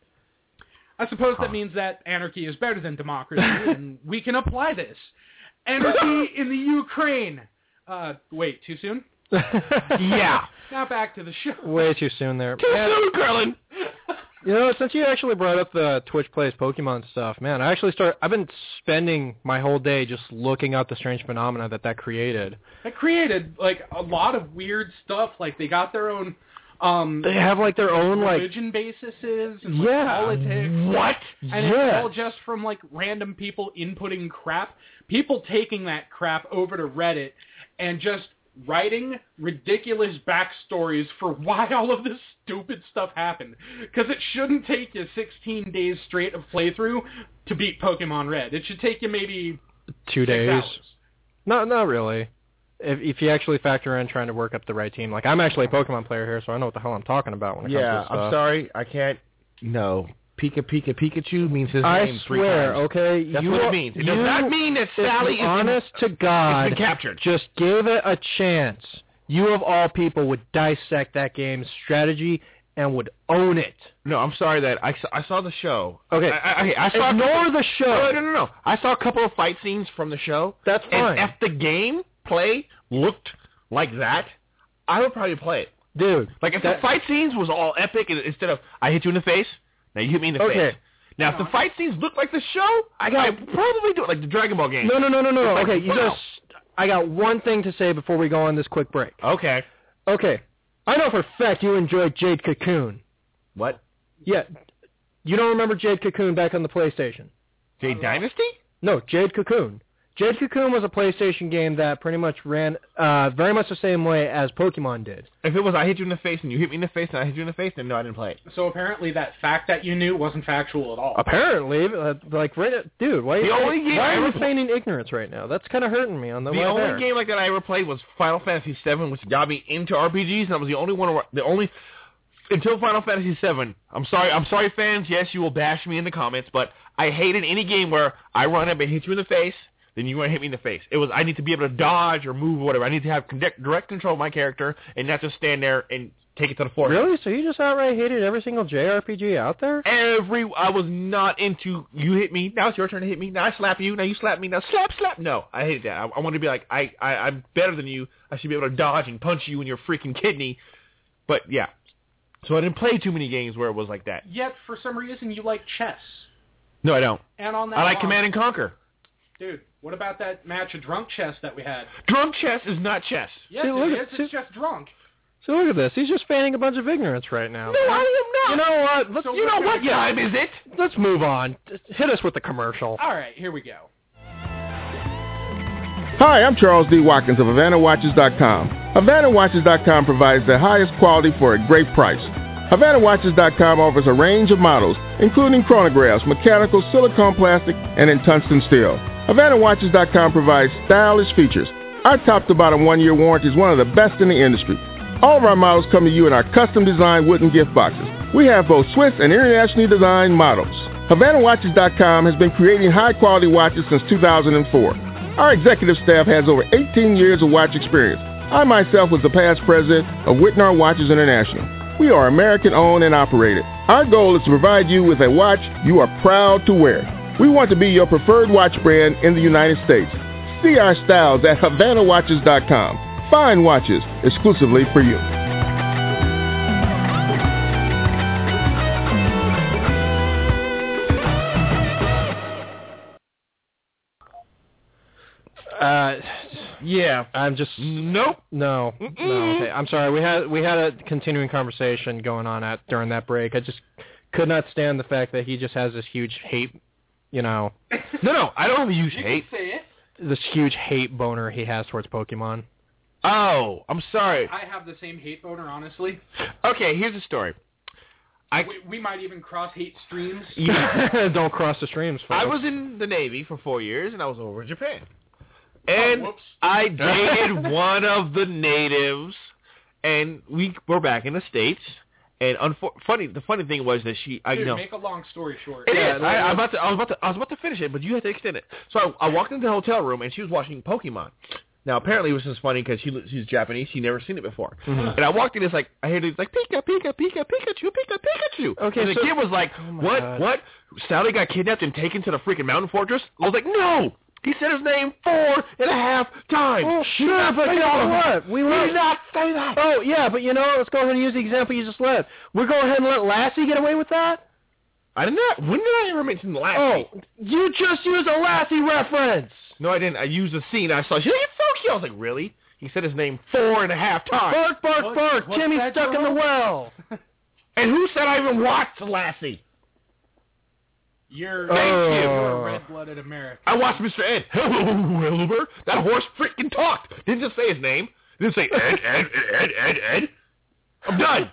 I suppose that means that anarchy is better than democracy, and we can apply this. Anarchy in the Ukraine. Wait, too soon? Yeah. Now back to the show. Way too soon there. Too soon, Krillin. You know, since you actually brought up the Twitch Plays Pokemon stuff, man, I've been spending my whole day just looking up the strange phenomena that created. It created, like, a lot of weird stuff. Like, they got their own... they have, like, their own, religion bases and like, politics. What? And it's all just from, like, random people inputting crap. People taking that crap over to Reddit and just writing ridiculous backstories for why all of this stupid stuff happened. Because it shouldn't take you 16 days straight of playthrough to beat Pokemon Red. It should take you maybe 2 days. 6 hours. No, not really. If you actually factor in trying to work up the right team. Like, I'm actually a Pokemon player here, so I know what the hell I'm talking about when it comes to this stuff. I'm sorry. I can't... No. Pikachu means his I name 3 swear, times. okay? That's what it means. It does not mean that Sally is... honest to God, been captured. Just gave it a chance. You, of all people, would dissect that game's strategy and would own it. No, I'm sorry that I saw the show. Okay, I saw ignore the show. No. I saw a couple of fight scenes from the show. That's fine. And if the gameplay looked like that, I would probably play it. Dude. Like, if the fight scenes was all epic, instead of, I hit you in the face, now you hit me in the face. Now, if the fight scenes look like the show, I'd probably do it like the Dragon Ball game. No. Like, okay, I got one thing to say before we go on this quick break. Okay. I know for a fact you enjoyed Jade Cocoon. What? Yeah. You don't remember Jade Cocoon back on the PlayStation? Jade Dynasty? No, Jade Cocoon. Jade Cocoon was a PlayStation game that pretty much ran very much the same way as Pokemon did. If it was I hit you in the face and you hit me in the face and I hit you in the face, then no, I didn't play it. So apparently that fact that you knew wasn't factual at all. Apparently, dude, why are you feigning ignorance right now? That's kind of hurting me on the way there. The only game like that I ever played was Final Fantasy VII, which got me into RPGs, and that was the only one. Until Final Fantasy VII. I'm sorry, fans. Yes, you will bash me in the comments, but I hated any game where I run up and hit you in the face. Then you want to hit me in the face. It was I need to be able to dodge or move or whatever. I need to have direct control of my character and not just stand there and take it to the floor. Really? So you just outright hated every single JRPG out there? I was not into you hit me. Now it's your turn to hit me. Now I slap you. Now you slap me. Now slap. No, I hated that. I want to be like I'm better than you. I should be able to dodge and punch you in your freaking kidney. But yeah, so I didn't play too many games where it was like that. Yet for some reason you like chess. No, I don't. And on that, I like Command and Conquer. Dude, what about that match of drunk chess that we had? Drunk chess is not chess. Yes, it's just drunk. So look at this. He's just feigning a bunch of ignorance right now. No, I am not. You know what? You know what time is it? Let's move on. Hit us with the commercial. All right, here we go. Hi, I'm Charles D. Watkins of HavanaWatches.com. HavanaWatches.com provides the highest quality for a great price. HavanaWatches.com offers a range of models, including chronographs, mechanical, silicone plastic, and in tungsten steel. HavanaWatches.com provides stylish features. Our top-to-bottom 1-year warranty is one of the best in the industry. All of our models come to you in our custom-designed wooden gift boxes. We have both Swiss and internationally designed models. HavanaWatches.com has been creating high-quality watches since 2004. Our executive staff has over 18 years of watch experience. I myself was the past president of Whitnall Watches International. We are American-owned and operated. Our goal is to provide you with a watch you are proud to wear. We want to be your preferred watch brand in the United States. See our styles at HavanaWatches.com. Fine watches exclusively for you. Yeah. I'm just nope. No. Okay. I'm sorry. We had a continuing conversation going on during that break. I just could not stand the fact that he just has this huge hate. No, I don't have a huge hate. Say it. This huge hate boner he has towards Pokemon. Oh, I'm sorry. I have the same hate boner, honestly. Okay, here's the story. We might even cross hate streams. Yeah. Don't cross the streams, folks. I was in the Navy for 4 years, and I was over in Japan. And whoops. I dated one of the natives, and we were back in the States. And the funny thing was that Make a long story short. It is. I was about to finish it, but you had to extend it. So I walked into the hotel room, and she was watching Pokemon. Now, apparently, it was just funny because she's Japanese. She'd never seen it before. Mm-hmm. And I walked in, I heard it like, Pika, Pika, Pika, Pikachu, Pika, Pikachu. Okay, and the kid was like, what? Sally got kidnapped and taken to the freaking mountain fortress? I was like, no! He said his name 4.5 times. Oh, sure, but you know what? We did not say that. Oh, yeah, but you know what? Let's go ahead and use the example you just led. We're going ahead and let Lassie get away with that? I did not. When did I ever mention Lassie? Oh, you just used a Lassie reference. No, I didn't. I used a scene. I saw, she's like, it's so cute. I was like, really? He said his name 4.5 times. Bark, bark, bark. Timmy's stuck in the well. And who said I even watched Lassie? You're Oh. a red-blooded American. I watched Mr. Ed. Hello, Wilbur. That horse freaking talked. Didn't just say his name. Didn't say Ed. I'm done.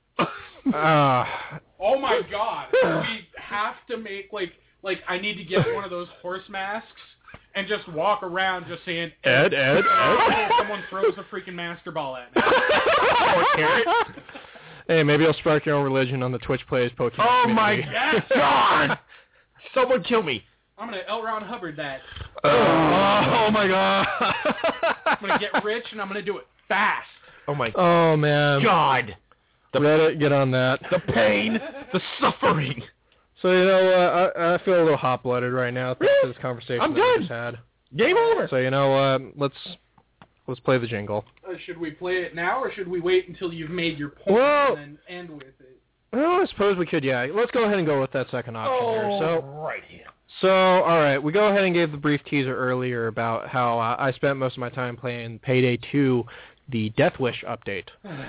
Oh my God! We have to make like I need to get one of those horse masks and just walk around just saying Ed. Someone throws a freaking master ball at me. Or carrot. Hey, maybe I'll spark your own religion on the Twitch Plays Pokemon. Oh my community. God! Someone kill me. I'm gonna L. Ron Hubbard that. Oh my God! I'm gonna get rich and I'm gonna do it fast. Oh my Oh man! God! Reddit, get on that. The pain, the suffering. So you know, I feel a little hot-blooded right now thanks to this conversation I'm that we done. just had. Game over. So you know, let's play the jingle. Should we play it now or should we wait until you've made your point Well- and then end with it? Well, I suppose we could. Yeah, let's go ahead and go with that second option here. So. right here. So, all right, we go ahead and gave the brief teaser earlier about how I spent most of my time playing Payday 2, the Death Wish update.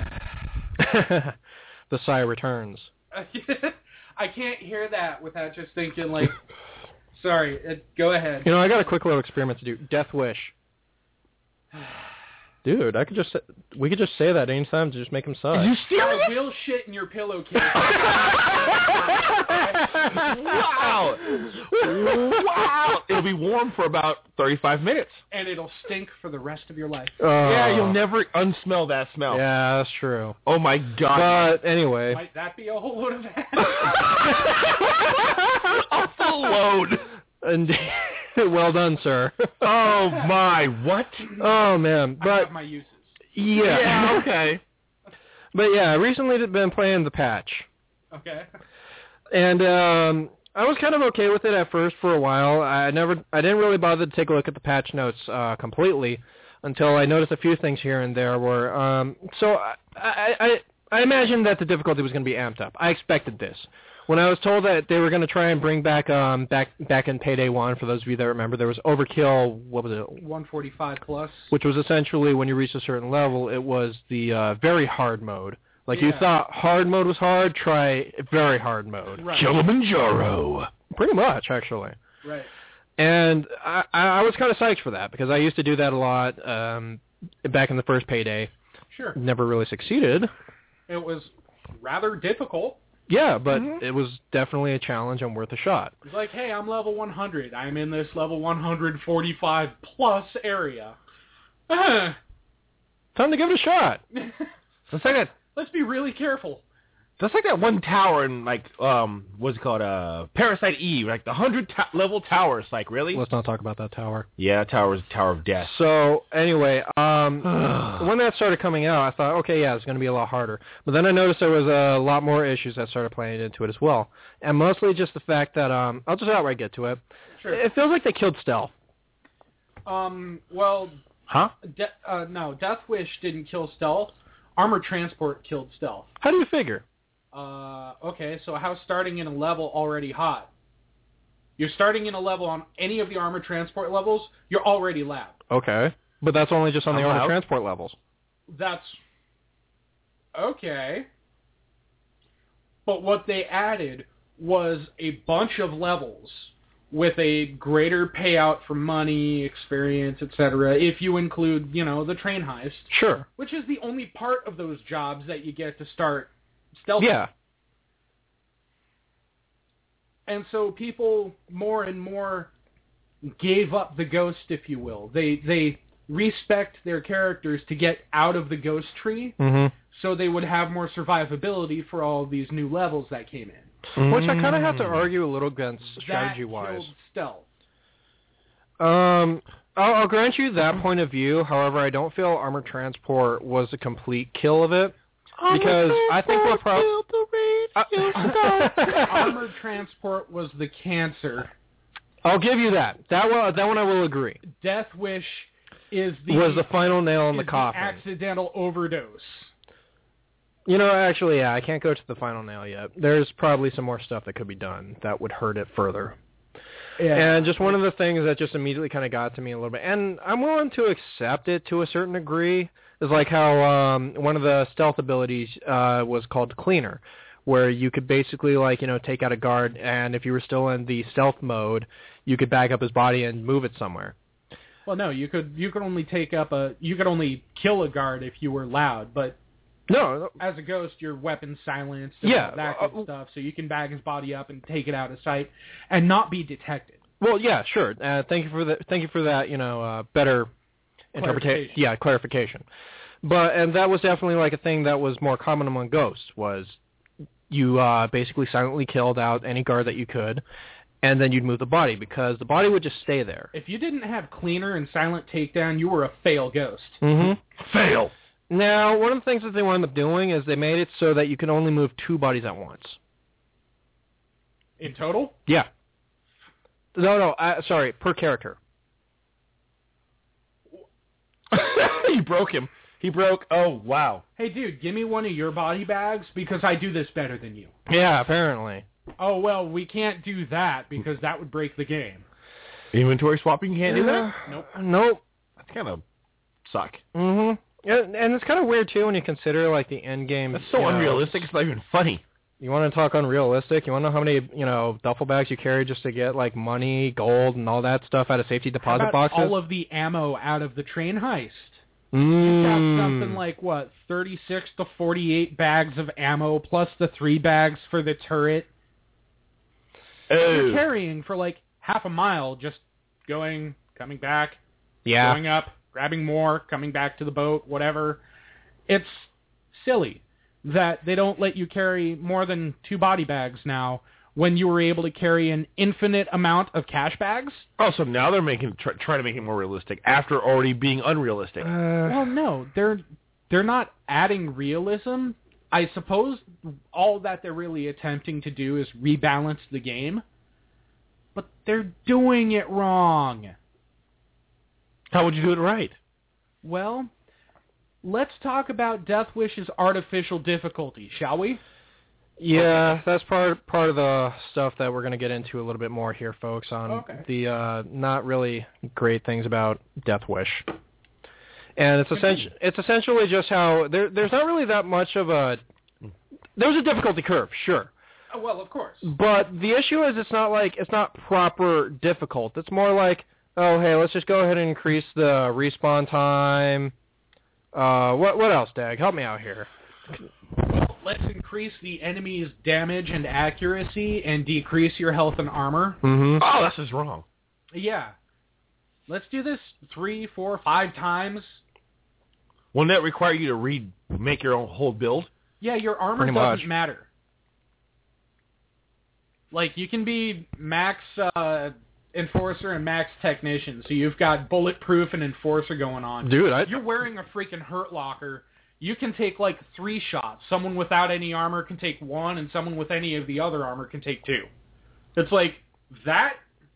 The Sigh returns. I can't hear that without just thinking like, sorry, go ahead. You know, I got a quick little experiment to do. Death Wish. Dude, we could just say that anytime to just make him sigh. You stealing I it? will shit in your pillowcase. Wow! Wow! It'll be warm for about 35 minutes. And it'll stink for the rest of your life. Yeah, you'll never unsmell that smell. Yeah, that's true. Oh my God! But anyway, Might that be a whole load of ass? A full load. and well done, sir. Oh my! What? Oh man, I but have my uses. yeah. Okay. But yeah, I recently been playing the patch. Okay. And I was kind of okay with it at first for a while. I didn't really bother to take a look at the patch notes completely until I noticed a few things here and there were. So I imagined that the difficulty was going to be amped up. I expected this. When I was told that they were going to try and bring back back in Payday 1, for those of you that remember, there was Overkill, what was it? 145 plus. Which was essentially when you reached a certain level, it was the very hard mode. Like you thought hard mode was hard, try very hard mode. Right. Kilimanjaro. Pretty much, actually. Right. And I was kind of psyched for that because I used to do that a lot back in the first Payday. Sure. Never really succeeded. It was rather difficult. Yeah, but it was definitely a challenge and worth a shot. It's like, hey, I'm level 100. I'm in this level 145 plus area. Time to give it a shot. It's like that. Let's be really careful. That's like that one tower in like what's it called? Parasite Eve, like the 100-level tower. It's like, really? Let's not talk about that tower. Yeah, that tower is the Tower of Death. So anyway, when that started coming out, I thought, okay, yeah, it's going to be a lot harder. But then I noticed there was a lot more issues that started playing into it as well, and mostly just the fact that I'll just outright get to it. Sure. It feels like they killed stealth. Well, Huh? no, Death Wish didn't kill stealth. Armored Transport killed stealth. How do you figure? Okay, so how's starting in a level already hot? You're starting in a level on any of the Armored Transport levels, you're already loud. Okay, but that's only just on the I'm armored loud. transport levels. That's... okay. But what they added was a bunch of levels with a greater payout for money, experience, etc. if you include, the train heist. Sure. Which is the only part of those jobs that you get to start stealth. Yeah. And so people more and more gave up the ghost, if you will. They respect their characters to get out of the ghost tree, so they would have more survivability for all of these new levels that came in. Which I kind of have to argue a little against strategy-wise. That killed stealth. I'll grant you that point of view. However, I don't feel Armored Transport was a complete kill of it. Because I think we're Armored Transport was the cancer. I'll give you that. That one I will agree. Death Wish was the final nail in the coffin. The accidental overdose. Actually, yeah, I can't go to the final nail yet. There's probably some more stuff that could be done that would hurt it further. Yeah. And just one of the things that just immediately kind of got to me a little bit, and I'm willing to accept it to a certain degree, is like how one of the stealth abilities was called Cleaner, where you could basically take out a guard, and if you were still in the stealth mode, you could back up his body and move it somewhere. Well, no, you could only only kill a guard if you were loud, but no, as a ghost, your weapon's silenced and all that good stuff, so you can bag his body up and take it out of sight and not be detected. Well, yeah, sure. Thank you for that. Better interpretation. Yeah, clarification. And that was definitely a thing that was more common among ghosts. Was you basically silently killed out any guard that you could, and then you'd move the body because the body would just stay there. If you didn't have Cleaner and Silent Takedown, you were a fail ghost. Fail. Now, one of the things that they wound up doing is they made it so that you can only move 2 bodies at once. In total? Yeah. No, sorry, per character. You broke him. He broke. Oh, wow. Hey, dude, give me one of your body bags because I do this better than you. Yeah, apparently. Oh, well, we can't do that because that would break the game. Inventory swapping, you can't do that? Nope. That's kind of suck. And it's kind of weird, too, when you consider, the end game. That's so unrealistic, it's not even funny. You want to talk unrealistic? You want to know how many, duffel bags you carry just to get, money, gold, and all that stuff out of safety deposit boxes? All of the ammo out of the train heist. You got something 36 to 48 bags of ammo, plus the 3 bags for the turret. You're carrying for, half a mile, just going, coming back, going up, grabbing more, coming back to the boat, whatever. It's silly that they don't let you carry more than 2 body bags now when you were able to carry an infinite amount of cash bags. Oh, so now they're trying to make it more realistic after already being unrealistic. Well, no, they're not adding realism. I suppose all that they're really attempting to do is rebalance the game, but they're doing it wrong. How would you do it right? Well, let's talk about Death Wish's artificial difficulty, shall we? Yeah, that's part of the stuff that we're going to get into a little bit more here, folks, on the not really great things about Death Wish. And it's essentially just how there's not really that much of a... There's a difficulty curve, sure. Oh, well, of course. But the issue is it's not proper difficult. It's more like, oh, hey, let's just go ahead and increase the respawn time. What else, Dag? Help me out here. Well, let's increase the enemy's damage and accuracy and decrease your health and armor. Mm-hmm. Oh, this is wrong. Yeah. Let's do this 3, 4, 5 times. Wouldn't that require you to make your own whole build? Yeah, your armor doesn't matter. You can be max Enforcer and max Technician, so you've got Bulletproof and Enforcer going on. Dude, you're wearing a freaking Hurt Locker. You can take 3 shots. Someone without any armor can take 1, and someone with any of the other armor can take 2. It's that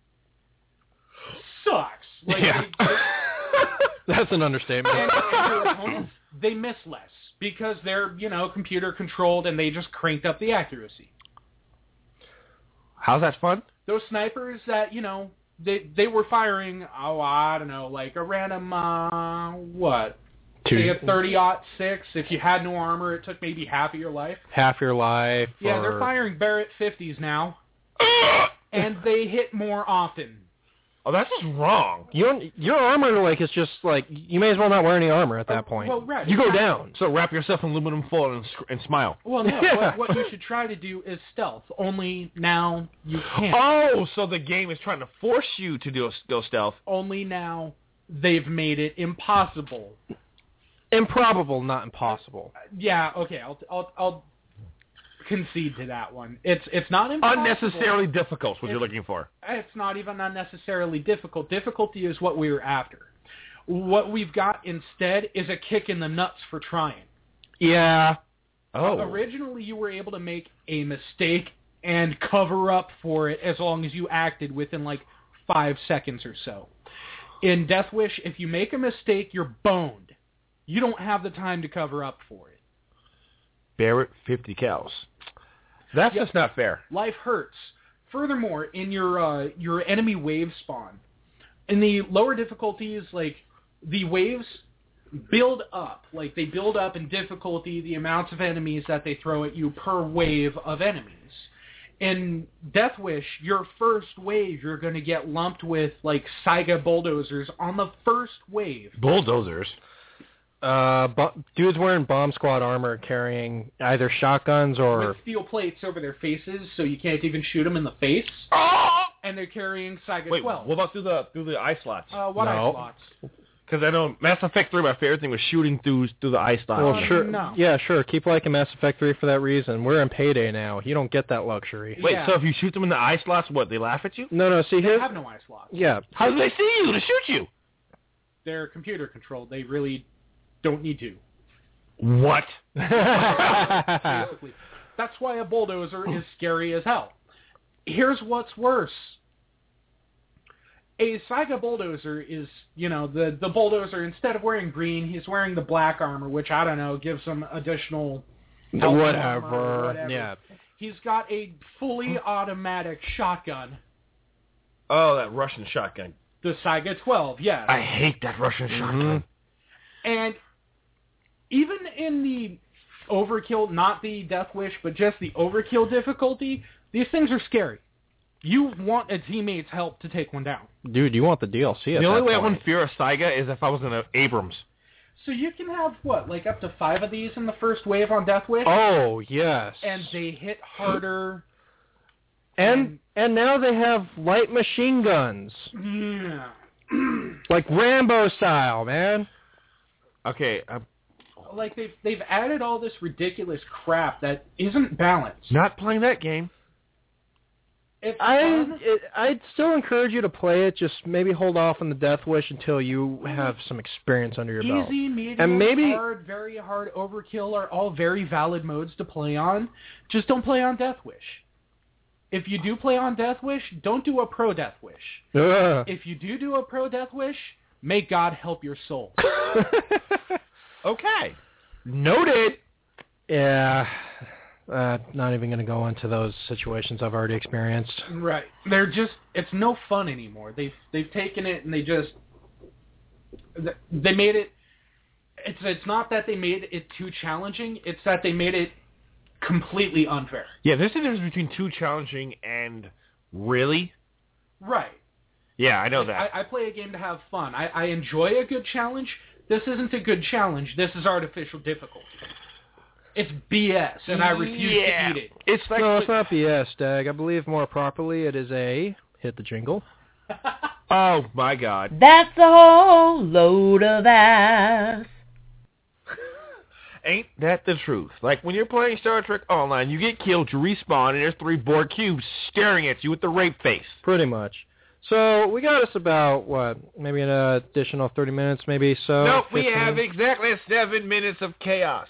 sucks. Yeah. That's an understatement. And your opponents, they miss less because they're, computer controlled and they just cranked up the accuracy. How's that fun? Those snipers that, they were firing, I don't know, a random, say a 30-06. If you had no armor, it took maybe half of your life. Half your life. Yeah, they're firing Barrett 50s now. and they hit more often. Oh, that's just wrong. Your armor like is just like you may as well not wear any armor at that point. Well, right, you go exactly. down. So wrap yourself in aluminum foil and smile. Well, no. Yeah. What you should try to do is stealth. Only now you can't. Oh, so the game is trying to force you to go stealth. Only now they've made it impossible. Improbable, not impossible. Yeah. Okay. I'll concede to that one. It's not impossible. Unnecessarily difficult is what you're looking for. It's not even unnecessarily difficult. Difficulty is what we were after. What we've got instead is a kick in the nuts for trying. Yeah. Oh. Originally, you were able to make a mistake and cover up for it as long as you acted within like 5 seconds or so. In Death Wish, if you make a mistake, you're boned. You don't have the time to cover up for it. Barrett 50 cows. That's just not fair. Life hurts. Furthermore, in your enemy wave spawn, in the lower difficulties, like the waves build up. Like they build up in difficulty the amounts of enemies that they throw at you per wave of enemies. In Death Wish, your first wave, you're going to get lumped with like Saiga bulldozers on the first wave. Bulldozers? Dudes wearing bomb squad armor carrying either shotguns or... With steel plates over their faces, so you can't even shoot them in the face. Oh! And they're carrying Saiga Wait, 12. what about through the eye slots? What No. eye slots? Because I know Mass Effect 3, my favorite thing was shooting through the eye slots. Well, sure. No. Yeah, sure. Keep liking Mass Effect 3 for that reason. We're in Payday now. You don't get that luxury. Wait, Yeah. so if you shoot them in the eye slots, what, they laugh at you? No. See, They here... have no eye slots. Yeah. How do they see you to shoot you? They're computer controlled. They really don't need to. What? Basically. That's why a bulldozer is scary as hell. Here's what's worse. A Saiga bulldozer is, the bulldozer, instead of wearing green, he's wearing the black armor, which, I don't know, gives him additional... health Whatever. armor, whatever. Yeah. He's got a fully automatic shotgun. Oh, that Russian shotgun. The Saiga 12, yes. I hate that Russian shotgun. And even in the overkill, not the Death Wish, but just the overkill difficulty, these things are scary. You want a teammate's help to take one down. Dude, you want the DLC at The only that way I point. wouldn't fear a Saiga is if I was in an Abrams. So you can have, up to 5 of these in the first wave on Death Wish? Oh, yes. And they hit harder. And now they have light machine guns. Yeah. Like Rambo style, man. Okay, Like, they've added all this ridiculous crap that isn't balanced. not playing that game. It's fun. I'd still encourage you to play it. Just maybe hold off on the Death Wish until you have some experience under your belt. Easy, medium, And maybe- hard, very hard, overkill are all very valid modes to play on. Just don't play on Death Wish. If you do play on Death Wish, don't do a pro Death Wish. Ugh. If you do a pro Death Wish, may God help your soul. Okay. Noted. Yeah. Not even going to go into those situations I've already experienced. Right. It's no fun anymore. They've taken it and they made it, it's not that they made it too challenging, it's that they made it completely unfair. Yeah, there's a difference between too challenging and really. Right. Yeah, I know that. I play a game to have fun. I enjoy a good challenge. This isn't a good challenge. This is artificial difficulty. It's BS, and I refuse to eat it. It's like No, it's not BS, Dag. I believe more properly it is a... Hit the jingle. Oh, my God. That's a whole load of ass. Ain't that the truth? Like, when you're playing Star Trek Online, you get killed, you respawn, and there's 3 Borg cubes staring at you with the rape face. Pretty much. So we got us about, maybe an additional 30 minutes, maybe so. Nope, we 15? have exactly 7 minutes of chaos.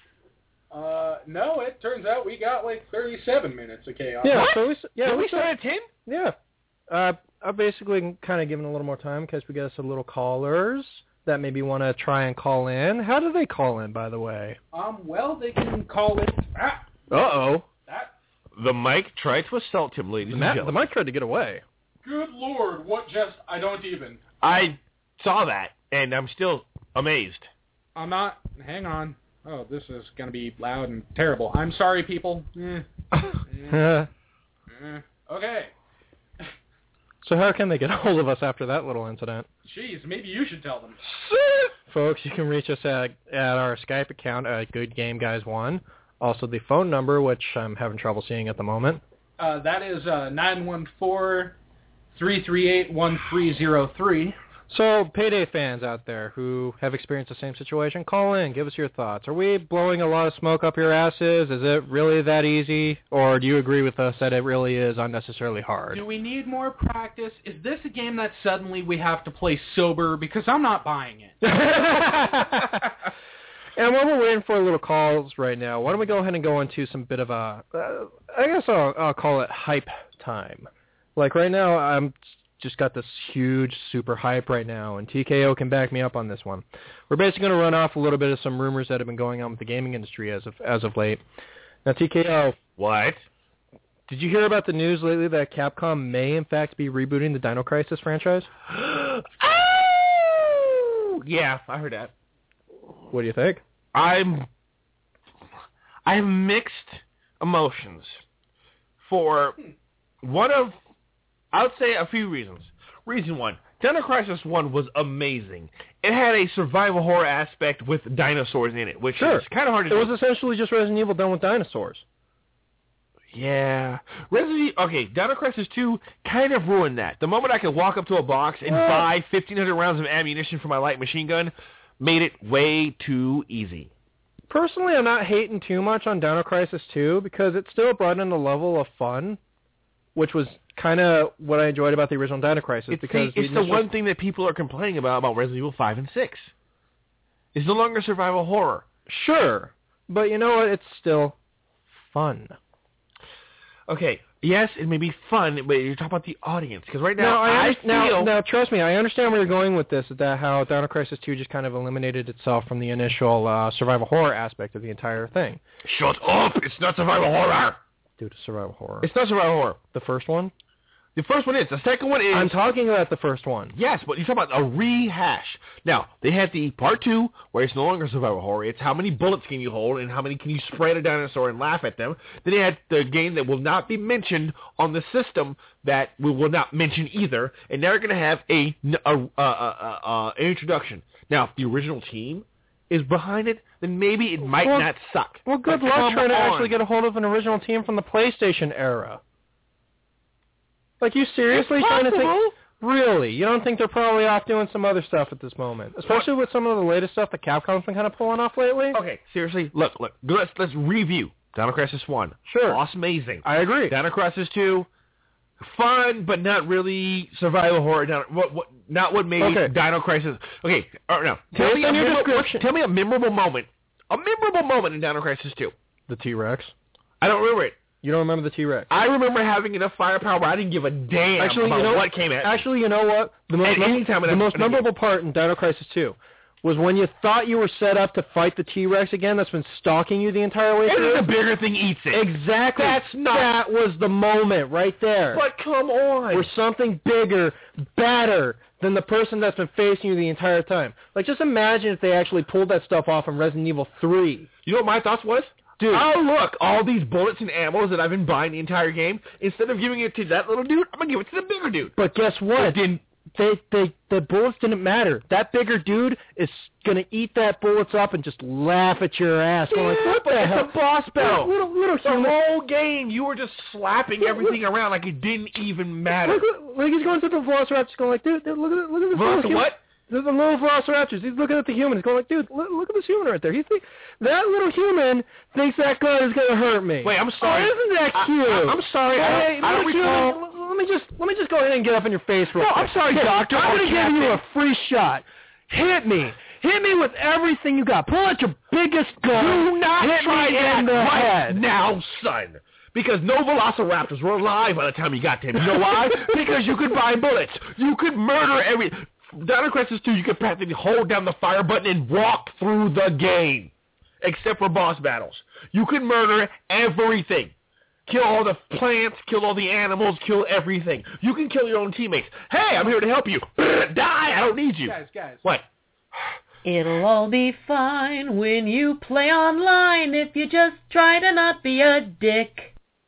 No, it turns out we got like 37 minutes of chaos. Yeah, What? so we started at 10? Yeah. I basically kind of given a little more time because we got us a little callers that maybe want to try and call in. How do they call in, by the way? Well, they can call it... Uh-oh. The mic tried to assault him, ladies and The gentlemen. mic tried to get away. Good Lord, what just... I don't even... I saw that, and I'm still amazed. I'm not... Hang on. Oh, this is going to be loud and terrible. I'm sorry, people. Okay. So how can they get a hold of us after that little incident? Jeez, maybe you should tell them. Folks, you can reach us at our Skype account at GoodGameGuys1. Also the phone number, which I'm having trouble seeing at the moment. That is 914-338-1303. So, Payday fans out there who have experienced the same situation, call in, give us your thoughts. Are we blowing a lot of smoke up your asses? Is it really that easy? Or do you agree with us that it really is unnecessarily hard? Do we need more practice? Is this a game that suddenly we have to play sober? Because I'm not buying it. And while we're waiting for a little calls right now, why don't we go ahead and go into some bit of a, I guess I'll call it hype time. Like right now, I'm just got this huge super hype right now, and TKO can back me up on this one. We're basically going to run off a little bit of some rumors that have been going on with the gaming industry as of late. Now, TKO. What? Did you hear about the news lately that Capcom may, in fact, be rebooting the Dino Crisis franchise? Oh! Yeah, I heard that. What do you think? I have mixed emotions for I would say a few reasons. Reason one, Dino Crisis 1 was amazing. It had a survival horror aspect with dinosaurs in it, which is kind of hard to do. It was essentially just Resident Evil done with dinosaurs. Yeah. Dino Crisis 2 kind of ruined that. The moment I could walk up to a box and buy 1,500 rounds of ammunition for my light machine gun made it way too easy. Personally, I'm not hating too much on Dino Crisis 2 because it still brought in a level of fun, which was kind of what I enjoyed about the original Dino Crisis. It's the one thing that people are complaining about Resident Evil 5 and 6. It's no longer survival horror. Sure, but you know what? It's still fun. Okay, yes, it may be fun, but you're talking about the audience. Because right now, Now, trust me, I understand where you're going with this, that how Dino Crisis 2 just kind of eliminated itself from the initial survival horror aspect of the entire thing. Shut up! It's not survival horror! Dude, it's survival horror. It's not survival horror. The first one? The first one is. The second one is... I'm talking about the first one. Yes, but you're talking about a rehash. Now, they had the part 2, where it's no longer survival horror. It's how many bullets can you hold and how many can you spray at a dinosaur and laugh at them. Then they had the game that will not be mentioned on the system that we will not mention either. And now they're going to have an introduction. Now, if the original team is behind it, then maybe it might not suck. Well, good luck trying to actually get a hold of an original team from the PlayStation era. Like, you seriously trying to think... Really? You don't think they're probably off doing some other stuff at this moment? Especially with some of the latest stuff that Capcom's been kind of pulling off lately? Okay, seriously, look, let's review Dino Crisis 1. Sure. Awesome, amazing. I agree. Dino Crisis 2, fun, but not really survival horror. Not what made Dino Crisis... Okay, no. Tell me a memorable moment. A memorable moment in Dino Crisis 2. The T-Rex. I don't remember it. You don't remember the T-Rex? I remember having enough firepower where I didn't give a damn about what came at me. Actually, you know what? The most memorable part in Dino Crisis 2 was when you thought you were set up to fight the T-Rex again that's been stalking you the entire way through. And the bigger thing eats it. Exactly. That was the moment right there. But come on. Where something bigger, badder than the person that's been facing you the entire time. Like, just imagine if they actually pulled that stuff off in Resident Evil 3. You know what my thoughts was? Dude. Oh, look, all these bullets and ammo that I've been buying the entire game, instead of giving it to that little dude, I'm going to give it to the bigger dude. But guess what? The bullets didn't matter. That bigger dude is going to eat that bullets up and just laugh at your ass. Yeah, what the hell? It's a boss battle. Little the whole game, you were just slapping everything around like it didn't even matter. Look, he's going through the Velociraptors going like, dude, look at this. What? The little Velociraptors. He's looking at the human. He's going like, dude, look at this human right there. That little human thinks that gun is going to hurt me. Wait, I'm sorry. Oh, isn't that cute? I'm sorry. I don't recall. Let me just go ahead and get up in your face real quick. I'm sorry, Doctor. I'm going to give you a free shot. Hit me. Hit me with everything you got. Pull out your biggest gun. Do not try that in the head. Now, son. Because no Velociraptors were alive by the time you got to him. You know why? Because you could buy bullets. You could murder every... Dino Crisis 2, you could practically hold down the fire button and walk through the game. Except for boss battles. You could murder everything. Kill all the plants, kill all the animals, kill everything. You can kill your own teammates. Hey, I'm here to help you. Die, I don't need you. Guys. What? It'll all be fine when you play online if you just try to not be a dick.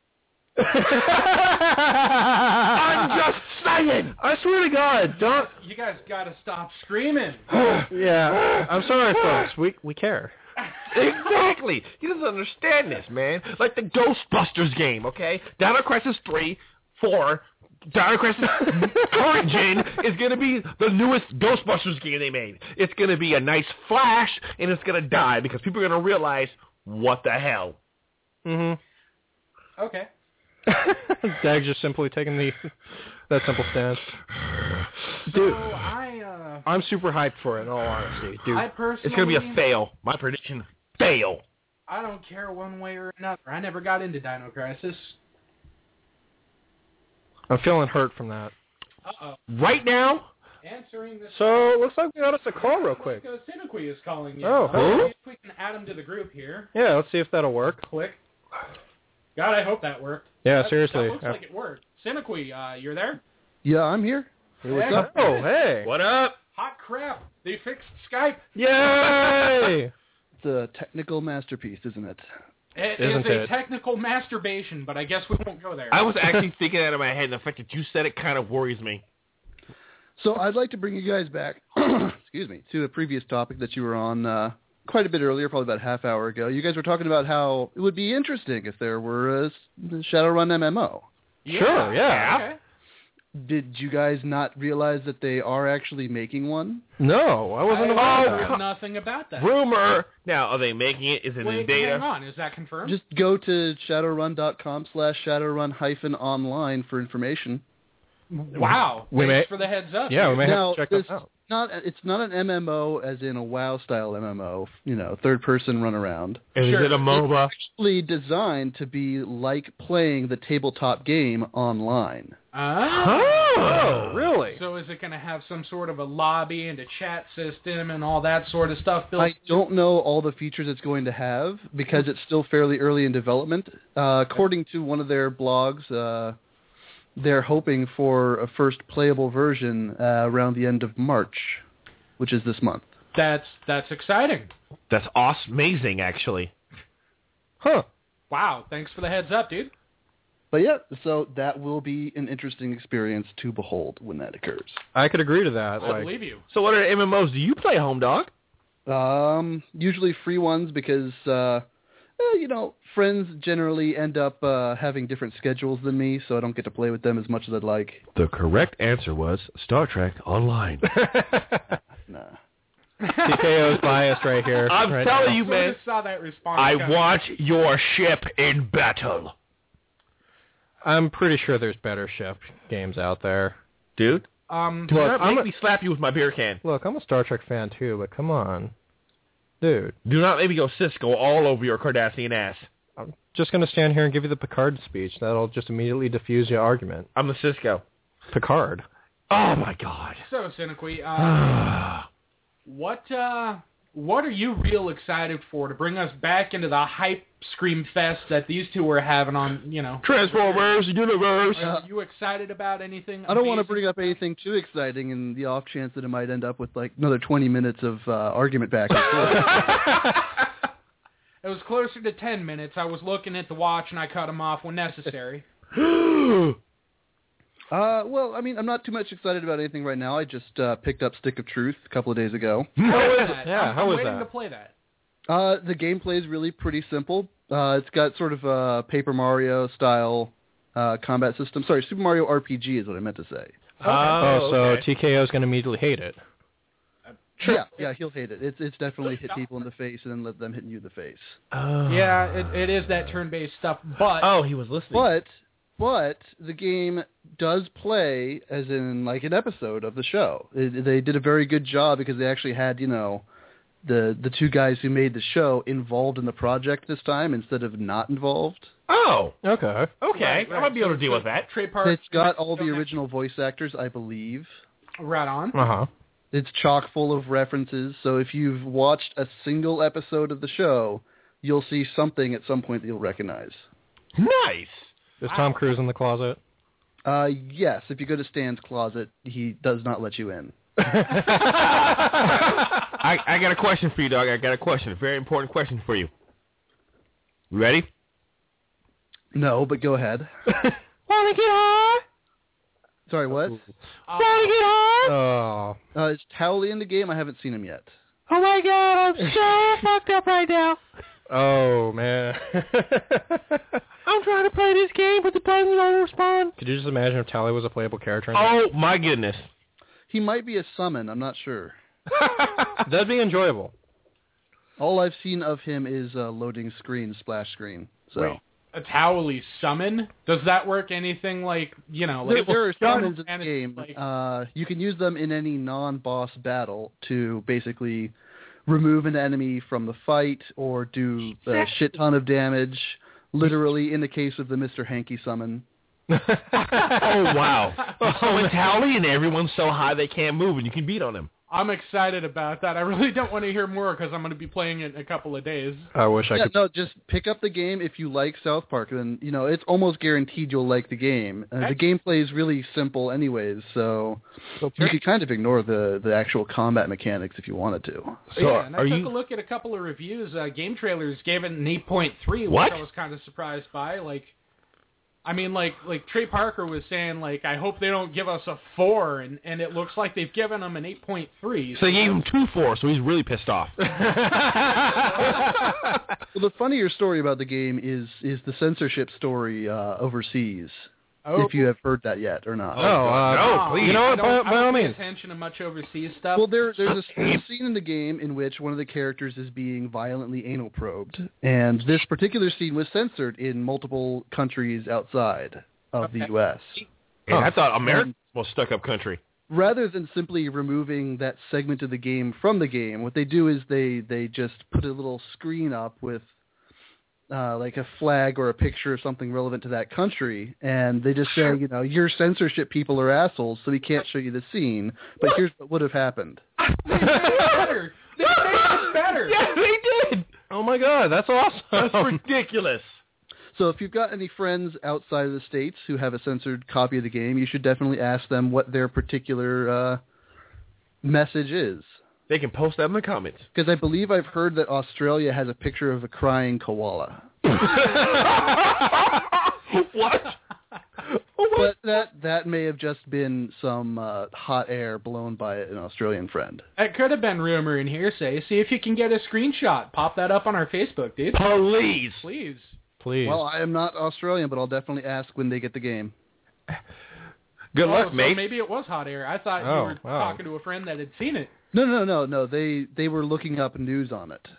I'm just saying. I swear to God, don't. You guys gotta stop screaming. Yeah, I'm sorry, folks. We care. Exactly. He doesn't understand this, man. Like the Ghostbusters game, okay? Dino Crisis 3, 4, Dino Crisis current gen is going to be the newest Ghostbusters game they made. It's going to be a nice flash, and it's going to die because people are going to realize, what the hell? Mm-hmm. Okay. Dag's just simply taking that simple stance. Dude, I'm super hyped for it, in all honesty. Dude, I personally... It's going to be a fail. My prediction, fail. I don't care one way or another. I never got into Dino Crisis. I'm feeling hurt from that. Uh-oh. Right now? Answering this... So, looks like we got us a call real quick. Sinequi is calling you. Oh, who? If we can add him to the group here. Yeah, let's see if that'll work. Click. God, I hope that worked. Yeah, seriously. That looks like it worked. Sinequi, you're there? Yeah, I'm here. Hey, what's up? Oh, hey. What up? Hot crap. They fixed Skype. Yay! It's a technical masterpiece, isn't it? It Isn't is a it? technical masturbation, but I guess we won't go there. I was actually thinking that in my head, and the fact that you said it kind of worries me. So I'd like to bring you guys back, excuse me, to a previous topic that you were on quite a bit earlier, probably about a half hour ago. You guys were talking about how it would be interesting if there were a Shadowrun MMO. Sure, yeah. Okay. Did you guys not realize that they are actually making one? No, I wasn't aware I of heard that. nothing about that. Rumor. Now, are they making it? Is it Wait, in beta? hang on. Is that confirmed? Just go to shadowrun.com/shadowrun-online for information. Wow. We Thanks may- for the heads up. Yeah, we may Now, have to check this that out. it's not an MMO as in a WoW style MMO, third person run around. Is Sure. it a MOBA? It's actually designed to be like playing the tabletop game online. Oh, really? So is it going to have some sort of a lobby and a chat system and all that sort of stuff built? I don't know all the features it's going to have because it's still fairly early in development. According to one of their blogs, they're hoping for a first playable version around the end of March, which is this month. That's exciting. That's awesome, amazing, actually. Huh. Wow. Thanks for the heads up, dude. But yeah, so that will be an interesting experience to behold when that occurs. I could agree to that. I believe you. So what other MMOs do you play, Home Dog? Usually free ones because, friends generally end up having different schedules than me, so I don't get to play with them as much as I'd like. The correct answer was Star Trek Online. Nah. TKO's biased right here. I'm right telling now. you, man. Sort of saw that response. I coming. want your ship in battle. I'm pretty sure there's better ship games out there. Dude, do Look, not I'm make me slap you with my beer can. Look, I'm a Star Trek fan too, but come on. Dude, Do not make me go Cisco all over your Cardassian ass. I'm just going to stand here and give you the Picard speech. That'll just immediately diffuse your argument. I'm the Cisco. Picard. Oh, my God. So, Sinequi, what are you real excited for to bring us back into the hype scream fest that these two were having on, Transformers, Universe. Are you excited about anything? I don't want to amazing? bring up anything too exciting in the off chance that it might end up with like another 20 minutes of argument back and forth. It was closer to 10 minutes. I was looking at the watch and I cut him off when necessary. Well, I mean, I'm not too much excited about anything right now. I just picked up Stick of Truth a couple of days ago. How is that? Yeah, how I'm is waiting that? to play that. The gameplay is really pretty simple. It's got sort of a Paper Mario style combat system. Sorry, Super Mario RPG is what I meant to say. So TKO's going to immediately hate it. Sure. Yeah, he'll hate it. It's definitely hit people in the face and then let them hit you in the face. Yeah, it is that turn-based stuff, but... Oh, he was listening. But the game does play as in like an episode of the show. They did a very good job because they actually had, the two guys who made the show involved in the project this time instead of not involved. Oh, Okay. okay. I might be able to deal with that. Trey Parks, It's got all the original voice actors, I believe. Right on. Uh-huh. It's chock full of references, so if you've watched a single episode of the show, you'll see something at some point that you'll recognize. Nice. Is Tom Cruise in the closet? Yes, if you go to Stan's closet, he does not let you in. I got a question for you, dog. I got a question. A very important question for you. You ready? No, but go ahead. Wanna get high? Sorry, what? Wanna get high? Oh. Is Towley in the game? I haven't seen him yet. Oh my god, I'm so fucked up right now. Oh, man. I'm trying to play this game, but the buttons don't respond. Could you just imagine if Tally was a playable character? Oh, my goodness. He might be a summon. I'm not sure. That'd be enjoyable. All I've seen of him is a loading screen, splash screen. So Wait, a Towley summon? Does that work anything like, you know, like there are summons in and the it's game. like- You can use them in any non-boss battle to basically remove an enemy from the fight or do a shit ton of damage. Literally, in the case of the Mr. Hanky summon. Oh, wow. So in Tally and everyone's so high they can't move and you can beat on them. I'm excited about that. I really don't want to hear more because I'm going to be playing it in a couple of days. I wish I could. No, just pick up the game if you like South Park. Then, it's almost guaranteed you'll like the game. The gameplay is really simple anyways, so you could kind of ignore the actual combat mechanics if you wanted to. So yeah, and I are took you... a look at a couple of reviews. Game Trailers gave it an 8.3, which What? I was kind of surprised by. Like Trey Parker was saying, like, I hope they don't give us a 4, and it looks like they've given him an 8.3. So they gave him 2 4, so he's really pissed off. Well, the funnier story about the game is the censorship story overseas. Oh. If you have heard that yet or not. No, please. You know what, I by don't all pay means. attention to much overseas stuff. Well, there's a scene in the game in which one of the characters is being violently anal probed, and this particular scene was censored in multiple countries outside of the U.S. And I thought America was the most stuck-up country. Rather than simply removing that segment of the game from the game, what they do is they just put a little screen up with like a flag or a picture of something relevant to that country, and they just say, your censorship people are assholes, so we can't show you the scene, but here's what would have happened. They made it better. They made it better. Yeah, they did. Oh my god, that's awesome. That's ridiculous. So if you've got any friends outside of the States who have a censored copy of the game, you should definitely ask them what their particular message is. They can post that in the comments. Because I believe I've heard that Australia has a picture of a crying koala. What? But that may have just been some hot air blown by an Australian friend. It could have been rumor and hearsay. See if you can get a screenshot. Pop that up on our Facebook, dude. Please. Please. Please. Well, I am not Australian, but I'll definitely ask when they get the game. Good luck, so mate. Maybe it was hot air. I thought you were talking to a friend that had seen it. No. They were looking up news on it.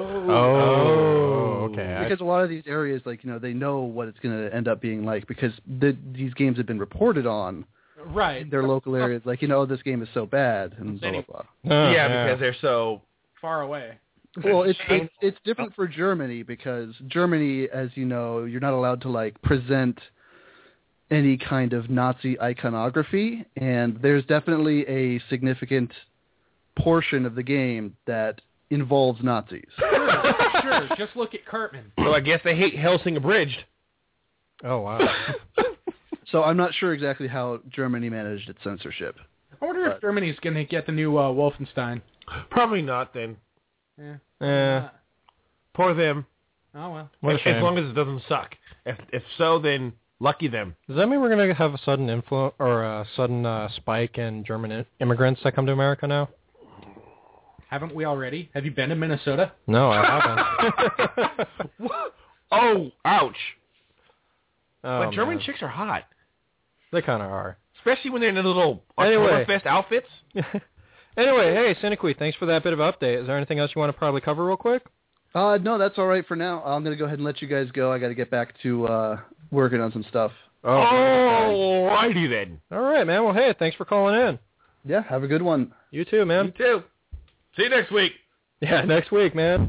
Oh, okay. Because a lot of these areas, they know what it's going to end up being like because these games have been reported on Right. in their local areas. Like, this game is so bad and blah, blah, blah. Because they're so... Far away. Well, it's different for Germany because Germany, as you know, you're not allowed to, present any kind of Nazi iconography, and there's definitely a significant portion of the game that involves Nazis. Sure. Just look at Cartman. So I guess they hate Helsing Abridged. Oh, wow. So I'm not sure exactly how Germany managed its censorship. I wonder if Germany's going to get the new Wolfenstein. Probably not, then. Yeah. Poor them. Oh, well. What a shame. As long as it doesn't suck. If so, then lucky them. Does that mean we're going to have a sudden spike in German immigrants that come to America now? Haven't we already? Have you been to Minnesota? No, I haven't. Oh, ouch. Oh, But German man. chicks are hot. They kind of are. Especially when they're in their little Anyway. Oktoberfest outfits. Anyway, hey, Cinequy, thanks for that bit of update. Is there anything else you want to probably cover real quick? No, that's all right for now. I'm going to go ahead and let you guys go. I got to get back to working on some stuff. Oh, righty then. All right, man. Well, hey, thanks for calling in. Yeah, have a good one. You too, man. You too. See you next week. Yeah, next week, man.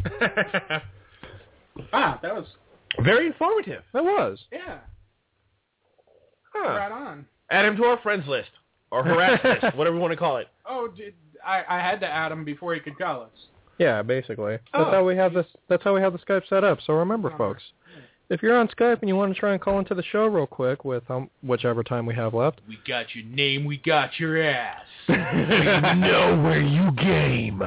Wow, that was... Very informative. That was. Yeah. Huh. Right on. Add him to our friends list. Or harass list, whatever you want to call it. Oh, I had to add him before he could call us. Yeah, basically. Oh. That's how we have this. That's how we have the Skype set up. So remember, folks, if you're on Skype and you want to try and call into the show real quick with whichever time we have left. We got your name, we got your ass. We know where you game.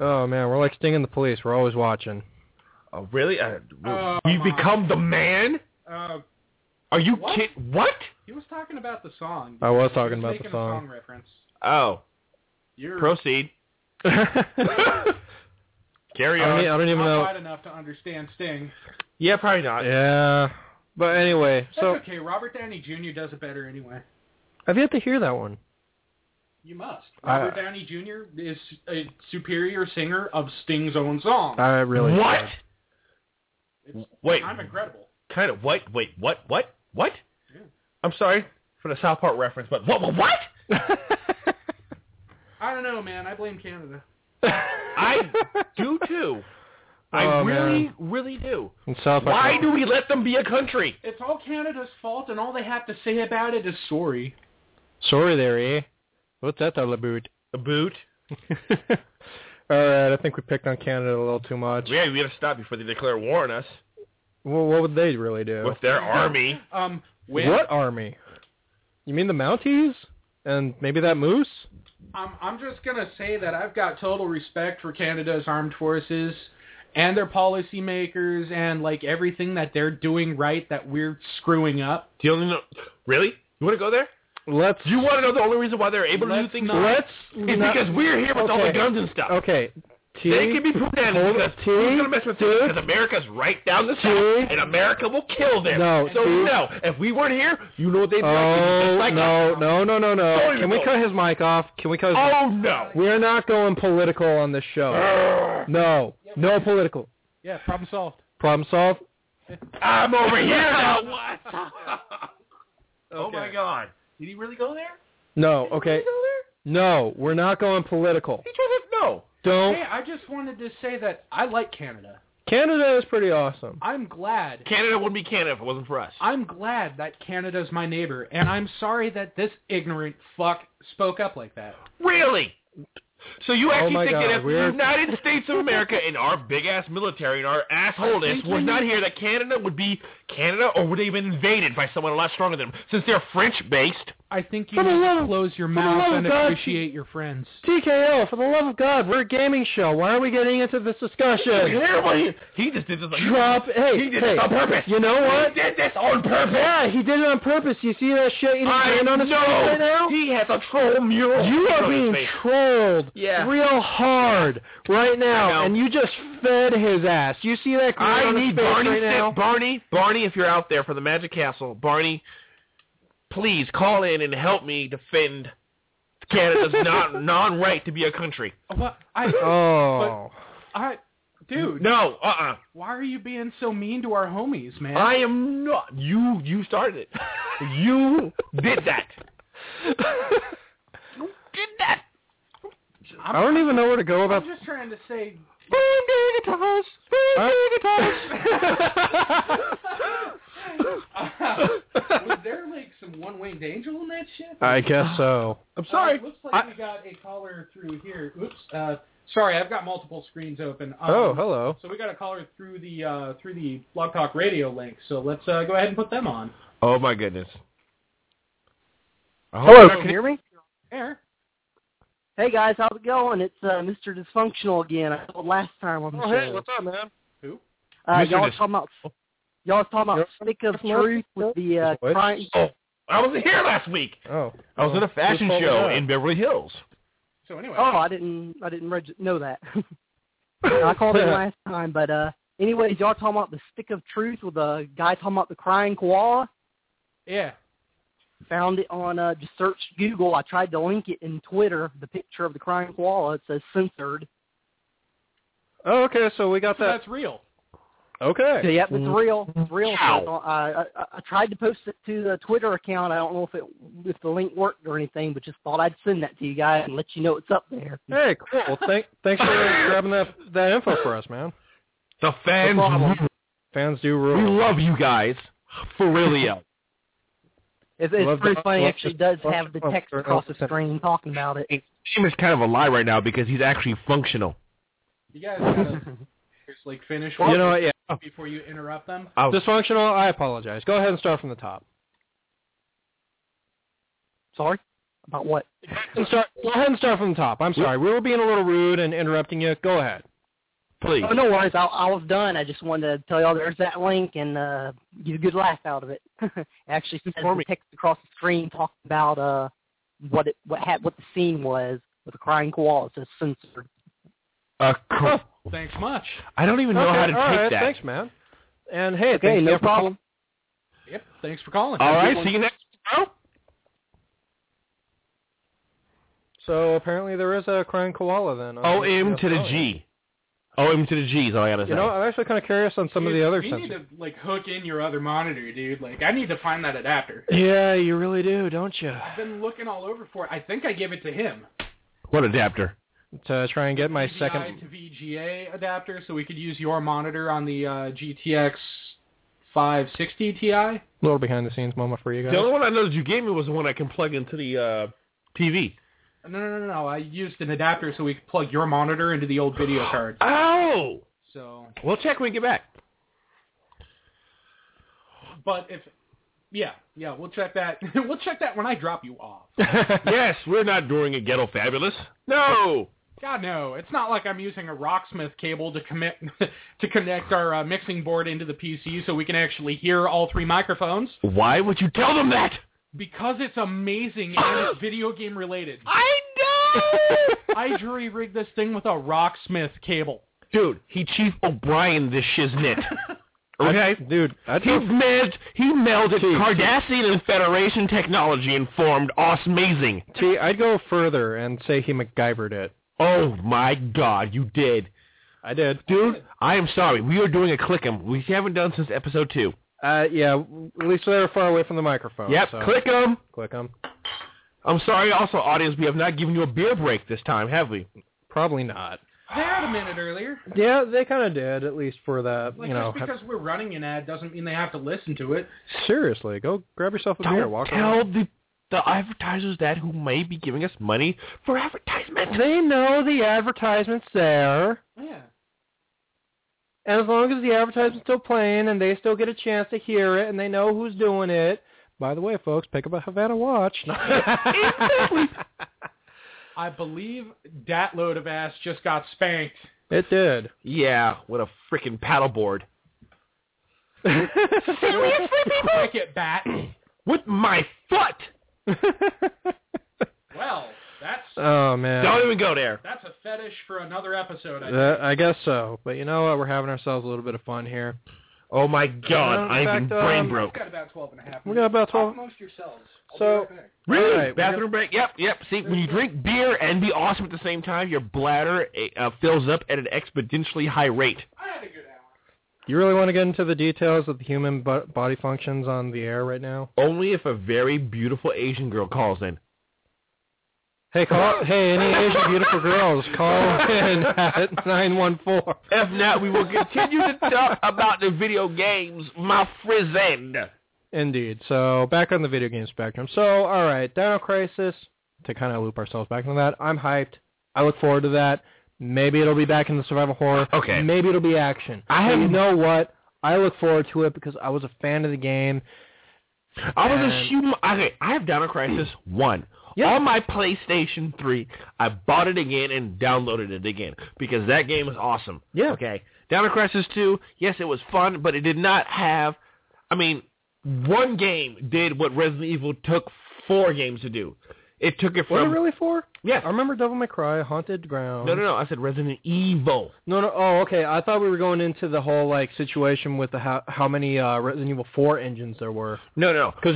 Oh, man, we're like Sting and the Police. We're always watching. Oh, really? We've become the man? Are you kidding? What? He was talking about the song. I was talking about the making song. A song reference. Oh. Proceed. Carry on. I don't even know. Not quite enough to understand Sting. Yeah, probably not. Yeah. But anyway, That's okay. Robert Downey Jr. does it better anyway. I've yet to hear that one. You must. Robert Downey Jr. is a superior singer of Sting's own song. I really What? Wait. I'm incredible. Kind of. Wait. What? Yeah. I'm sorry for the South Park reference, but what? I don't know, man. I blame Canada. I do too. I really do. Why do we let them be a country? It's all Canada's fault, and all they have to say about it is sorry. Sorry there, eh? What's that all about? A boot? All right, I think we picked on Canada a little too much. Yeah, we got to stop before they declare war on us. Well, what would they really do? With their army. What army? You mean the Mounties? And maybe that moose? I'm just going to say that I've got total respect for Canada's armed forces and their policymakers and, like, everything that they're doing right that we're screwing up. Do you only know... Really? You want to go there? You want to know the only reason why they're able to do things right? Because we're here with all the guns and stuff. Okay. They can be put down because who's going to mess with them? Because America's right down the south, and America will kill them. No, if we weren't here, you know what they'd do. No. Can we cut his mic off? No. We're not going political on this show. No political. Yeah, problem solved. Problem solved? I'm over here now. What? Oh, my God. Did he really go there? No, okay. No, we're not going political. He told us no. Don't. Hey, I just wanted to say that I like Canada. Canada is pretty awesome. I'm glad. Canada wouldn't be Canada if it wasn't for us. I'm glad that Canada's my neighbor, and I'm sorry that this ignorant fuck spoke up like that. Really? So you actually think that if we're... the United States of America and our big-ass military and our assholeness was not here, that Canada would be Canada, or would they have been invaded by someone a lot stronger than them? Since they're French-based. I think you need to close your mouth and appreciate your friends. TKO, for the love of God, we're a gaming show. Why are we getting into this discussion? He just did this He did this on purpose. You know what? He did this on purpose. Yeah, he did it on purpose. You see that shit he's doing on his face right now? He has a troll mural. You are being trolled real hard right now, and you just fed his ass. You see that on his face right now? Barney, if you're out there for the Magic Castle, Barney, please call in and help me defend Canada's non-right to be a country. Dude. No, Why are you being so mean to our homies, man? I am not. You started it. You did that. You did that. I don't even know where to go about... I'm just trying to say... guitars. Was there like some one-winged angel in that shit? I guess so. I'm sorry. Looks like we got a caller through here. Oops. Sorry, I've got multiple screens open. Hello. So we got a caller through the Blog Talk Radio link. So let's go ahead and put them on. Oh my goodness. Hello, can you hear me? Here. Hey guys, how's it going? It's Mr. Dysfunctional again. I called last time on the show. Hey, what's up, man? Who? Y'all was talking about Stick of Truth with the crime. Oh, I wasn't here last week. Oh, I was at a fashion show in Beverly Hills. So anyway. Oh, I didn't know that. I called in last time, but anyways, y'all talking about the Stick of Truth with the guy talking about the crying koala? Yeah. Found it on just search Google. I tried to link it in Twitter, the picture of the crying koala. It says censored. Oh, okay, so we got So that. that's real. Okay. So, yep, it's real. It's real. So I tried to post it to the Twitter account. I don't know if the link worked or anything, but just thought I'd send that to you guys and let you know it's up there. Hey, cool. Well, thanks for grabbing that info for us, man. The fans, fans do rule. We love you guys, for real. It's pretty funny. Actually, does have the text across the screen talking about it. His name is kind of a lie right now because he's actually functional. You guys gotta just finish. You know what? Yeah. Before you interrupt them. Dysfunctional. I apologize. Go ahead and start from the top. Sorry. About what? Go ahead and start from the top. I'm sorry. We were being a little rude and interrupting you. Go ahead. Please. Oh, no worries. I was done. I just wanted to tell y'all there's that link and get a good laugh out of it. It actually says the text across the screen talking about what the scene was with the crying koala. It says censored. Thanks much. I don't even know how to take that. Thanks, man. And hey, okay, no problem. Yep, thanks for calling. All right, see you next time. So apparently there is a crying koala then. O-M to the G. O-M to the G is all I gotta say. You know, I'm actually kind of curious on some of the other sensors. You need to, like, hook in your other monitor, dude. Like, I need to find that adapter. Yeah, you really do, don't you? I've been looking all over for it. I think I gave it to him. What adapter? To try and get my VGI second... to VGA adapter, so we could use your monitor on the GTX 560 Ti. A little behind-the-scenes moment for you guys. The only one I know that you gave me was the one I can plug into the TV. No. I used an adapter so we could plug your monitor into the old video card. Oh! So we'll check when we get back. But if... Yeah, we'll check that. We'll check that when I drop you off. Yes, we're not doing a Ghetto Fabulous. No! God, no. It's not like I'm using a Rocksmith cable to connect our mixing board into the PC so we can actually hear all three microphones. Why would you tell them that? Because it's amazing and it's video game related. I know! I jury-rigged this thing with a Rocksmith cable. Dude, he Chief O'Brien this shiznit. Okay? Dude, he melded Cardassian and Federation technology and formed Osmazing. See, I'd go further and say he MacGyvered it. Oh my God, you did. I did. Dude, I am sorry. We are doing a click-em. We haven't done since episode 2. Yeah, at least they're far away from the microphone. Yep, so. click them. Click them. I'm sorry, also, audience, we have not given you a beer break this time, have we? Probably not. They had a minute earlier. Yeah, they kind of did, at least for that, just because we're running an ad doesn't mean they have to listen to it. Seriously, go grab yourself a beer. Walk around. Tell the advertisers that who may be giving us money for advertisement. They know the advertisement's there. Yeah. And as long as the advertisement's still playing and they still get a chance to hear it and they know who's doing it. By the way, folks, pick up a Havana watch. I believe that load of ass just got spanked. It did. Yeah, with a freaking paddleboard. Seriously, people? Cricket bat. With my foot! Well, that's... Oh, man. Don't even go there. That's a fetish for another episode, I guess so. But you know what? We're having ourselves a little bit of fun here. Oh, my God. I'm even brain broke. We've got about 12 and a half minutes. We got about 12. Most yourselves. So, really? Right, bathroom break? Yep. See, when you drink beer and be awesome at the same time, your bladder fills up at an exponentially high rate. I had a good hour. You really want to get into the details of the human body functions on the air right now? Only if a very beautiful Asian girl calls in. Hey, any Asian beautiful girls, call in at 914. If not, we will continue to talk about the video games, my friend. Indeed. So, back on the video game spectrum. So, all right, Dino Crisis, to kind of loop ourselves back into that, I'm hyped. I look forward to that. Maybe it'll be back in the survival horror. Okay. Maybe it'll be action. You know what? I look forward to it because I was a fan of the game. I have Dino Crisis 1. Yeah. On my PlayStation 3, I bought it again and downloaded it again because that game is awesome. Yeah. Okay. Dino Crisis 2, yes, it was fun, but it did not have... I mean, one game did what Resident Evil took 4 games to do. It took it from... Was it really 4? Yes. I remember Devil May Cry, Haunted Ground. No. I said Resident Evil. No. Oh, okay. I thought we were going into the whole situation with the how many Resident Evil 4 engines there were. No. Because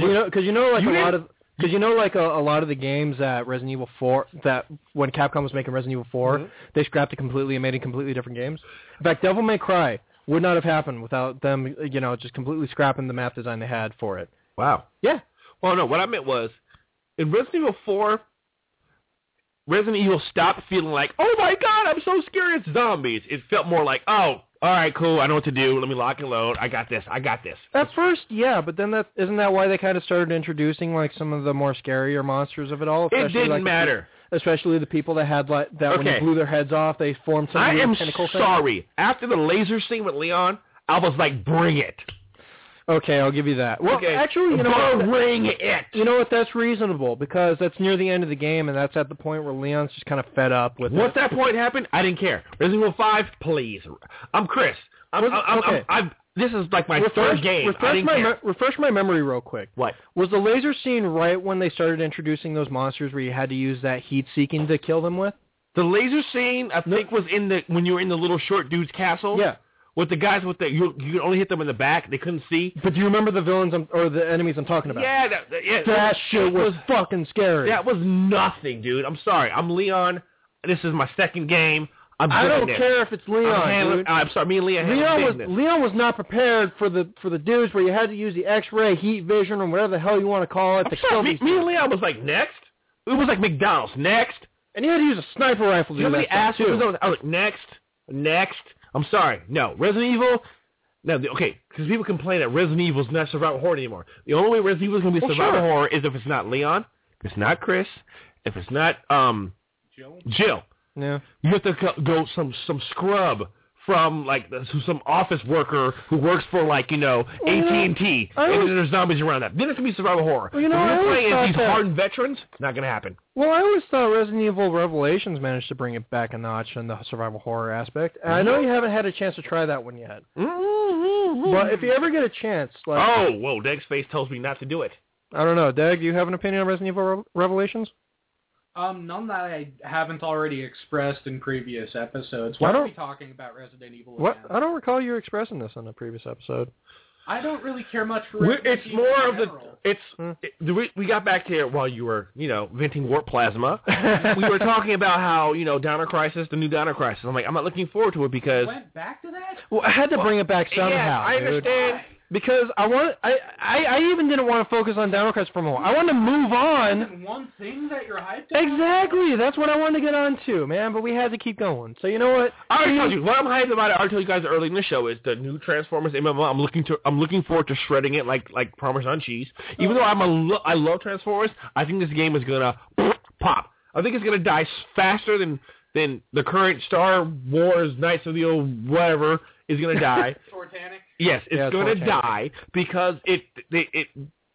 a lot of the games that Resident Evil 4, that when Capcom was making Resident Evil 4, they scrapped it completely and made it completely different games. In fact, Devil May Cry would not have happened without them, just completely scrapping the map design they had for it. Wow. Yeah. Well, no, what I meant was, in Resident Evil 4, Resident Evil stopped feeling like, oh my God, I'm so scared it's zombies. It felt more like, oh, all right, cool, I know what to do. Let me lock and load. I got this. At first, yeah, but then isn't that why they kind of started introducing like some of the more scarier monsters of it all? It didn't matter. Especially the people that had when you blew their heads off, they formed some weird tentacle thing. I am sorry. After the laser scene with Leon, I was like, bring it. Okay, I'll give you that. Well, Okay. actually, you know what? Bring it. You know what? That's reasonable because that's near the end of the game, and that's at the point where Leon's just kind of fed up with Once it. that point happened, I didn't care. Resident Evil 5, please. I'm Chris. This is like my third game. Refresh my memory real quick. What? Was the laser scene right when they started introducing those monsters where you had to use that heat-seeking to kill them with? The laser scene, I think, was when you were in the little short dude's castle. Yeah. With the guys with you could only hit them in the back. They couldn't see. But do you remember the villains or the enemies I'm talking about? Yeah, that shit was fucking scary. That was nothing, dude. I'm sorry. I'm Leon. This is my second game. I don't care if it's Leon, dude. I'm sorry. Me and Leon Leon was not prepared for the dudes where you had to use the X-ray, heat vision, or whatever the hell you want to call it to kill these. Me and Leon was like next. It was like McDonald's next. And you had to use a sniper rifle to do that stuff, too. I was like, next. I'm sorry. No. Resident Evil, no, okay, because people complain that Resident Evil is not survival horror anymore. The only way Resident Evil is going to be survival horror is if it's not Leon, if it's not Chris, if it's not Jill. Yeah. You have to go some scrub from like some office worker who works for like AT&T, and there's zombies around that. Then it's gonna be survival horror. Well, if you're playing as these hardened veterans, not gonna happen. Well, I always thought Resident Evil Revelations managed to bring it back a notch in the survival horror aspect. And I know you haven't had a chance to try that one yet. But if you ever get a chance, Deg's face tells me not to do it. I don't know, Deg. Do you have an opinion on Resident Evil Revelations? None that I haven't already expressed in previous episodes. Why are we talking about Resident Evil again? I don't recall you expressing this on a previous episode. I don't really care much for Resident It's Evil more in of the... we got back to it while you were, venting warp plasma. We were talking about how, Downer Crisis, the new Downer Crisis. I'm like, I'm not looking forward to it because... You went back to that? Well, I had to bring it back somehow, Yeah, I understand. Dude. Because I even didn't want to focus on Downer Crisis for a moment. I wanted to move on. Isn't one thing that you're hyped about? Exactly. That's what I wanted to get on to, man. But we had to keep going. So you know what? I already told you. What I'm hyped about it, I already told you guys early in the show, is the new Transformers MMO. I'm looking forward to shredding it like Parmesan cheese. Even though I love Transformers, I think this game is gonna pop. I think it's gonna die faster than the current Star Wars Knights of the Old whatever is gonna die. Tortanic? Yes, it's going to die because they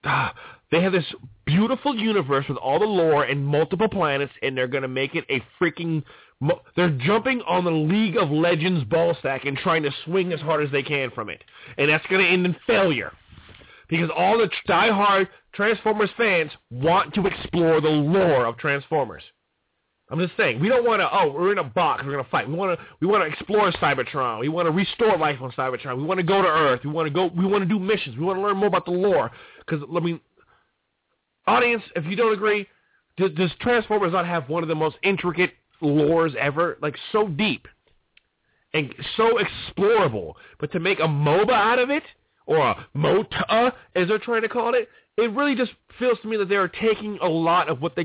have this beautiful universe with all the lore and multiple planets, and they're going to make it a freaking... They're jumping on the League of Legends ball sack and trying to swing as hard as they can from it. And that's going to end in failure. Because all the diehard Transformers fans want to explore the lore of Transformers. I'm just saying, we don't want to, we're in a box, we're going to fight. We want to explore Cybertron. We want to restore life on Cybertron. We want to go to Earth. We want to do missions. We want to learn more about the lore. Because, audience, if you don't agree, does Transformers not have one of the most intricate lores ever? Like, so deep and so explorable. But to make a MOBA out of it, or a MOTA, as they're trying to call it, it really just feels to me that they are taking a lot of the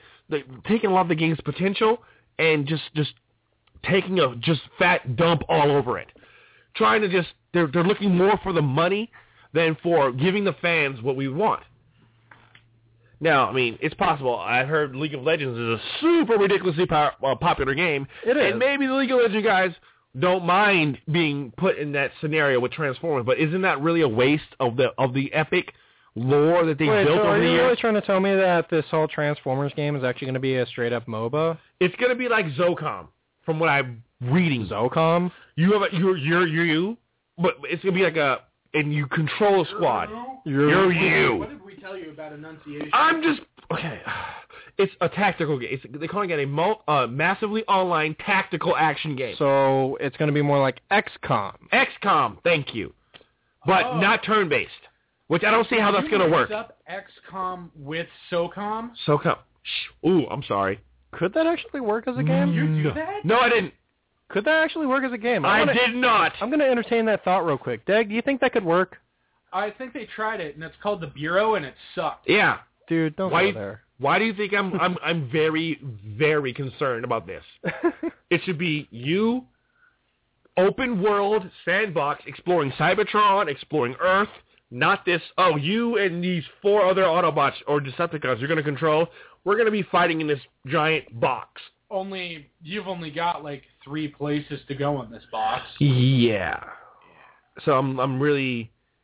game's potential and just taking a fat dump all over it. Trying to they're looking more for the money than for giving the fans what we want. Now, it's possible. I've heard League of Legends is a super ridiculously popular game. It is. And maybe the League of Legends guys don't mind being put in that scenario with Transformers, but isn't that really a waste of the epic lore that they built over the years? Are you really trying to tell me that this whole Transformers game is actually going to be a straight-up MOBA? It's going to be like XCOM, from what I'm reading. XCOM? You have you, but it's going to be like and you control a squad. You're you. What did we tell you about Annunciation? Okay. It's a tactical game. They're calling it a massively online tactical action game. So it's going to be more like XCOM. XCOM, thank you. But not turn-based, which I don't see how that's going to work. You mixed up XCOM with SOCOM? SOCOM. Ooh, I'm sorry. Could that actually work as a game? You do that? No, I didn't. Could that actually work as a game? I did not. I'm going to entertain that thought real quick. Deg, do you think that could work? I think they tried it, and it's called The Bureau, and it sucked. Yeah. Dude, don't go there. Why do you think I'm very, very concerned about this? It should be you, open world, sandbox, exploring Cybertron, exploring Earth, not this, you and these 4 other Autobots or Decepticons you're going to control, we're going to be fighting in this giant box. You've only got 3 places to go in this box. Yeah. So I'm really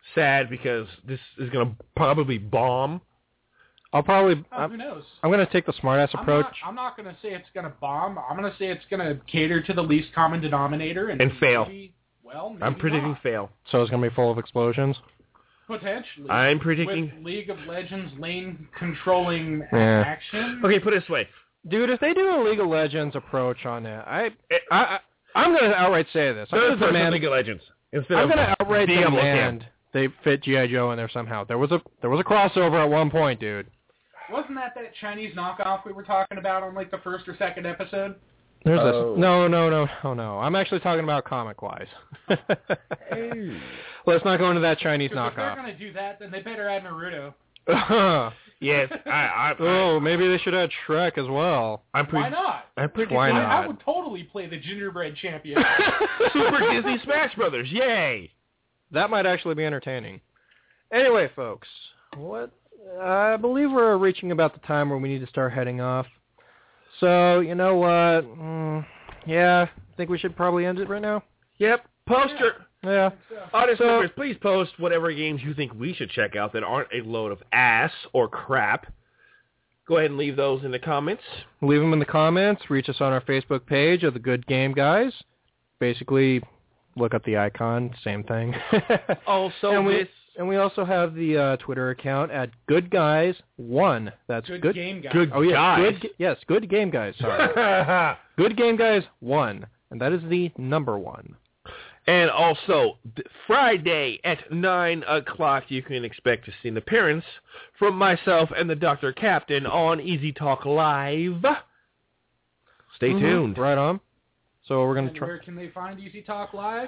sad because this is going to probably bomb. I'll probably. Who knows? I'm going to take the smartass approach. I'm not going to say it's going to bomb. I'm going to say it's going to cater to the least common denominator and fail. Maybe I'm predicting not. fail. So it's going to be full of explosions? Potentially. I'm predicting... With League of Legends lane controlling action. Okay, put it this way. Dude, if they do a League of Legends approach on that, I'm going to outright say this. I'm going to demand League of Legends. I'm going to outright Diablo demand they fit G.I. Joe in there somehow. There was a crossover at one point, dude. Wasn't that Chinese knockoff we were talking about on like the first or second episode? There's this. No. I'm actually talking about comic-wise. Hey. Let's not go into that Chinese knockoff. If they're going to do that, then they better add Naruto. Yes. Maybe they should add Shrek as well. Why not? Why not? I would totally play the gingerbread champion. Super Disney Smash Brothers. Yay. That might actually be entertaining. Anyway, folks, I believe we're reaching about the time where we need to start heading off. So, you know what? I think we should probably end it right now. Yep. Yeah. Audience members, please post whatever games you think we should check out that aren't a load of ass or crap. Go ahead and leave those in the comments. Leave them in the comments. Reach us on our Facebook page of the Good Game Guys. Basically, look up the icon. Same thing. And we also have the Twitter account at Good Guys 1. That's Good Game Guys. Good Guys. Good Game Guys. Sorry. Good Game Guys 1, and that is the number 1. And also, Friday at 9 o'clock, you can expect to see an appearance from myself and the Dr. Captain on Easy Talk Live. Stay tuned. Right on. So we're going to try. Where can they find Easy Talk Live?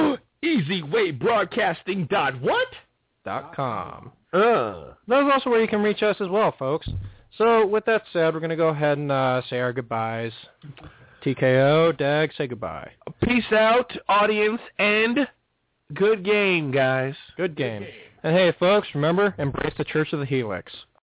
EasywayBroadcasting.what? That's also where you can reach us as well, folks. So with that said, we're going to go ahead and say our goodbyes. TKO, Dag, say goodbye. Peace out, audience, and good game, guys. Good game. And hey, folks, remember, embrace the Church of the Helix.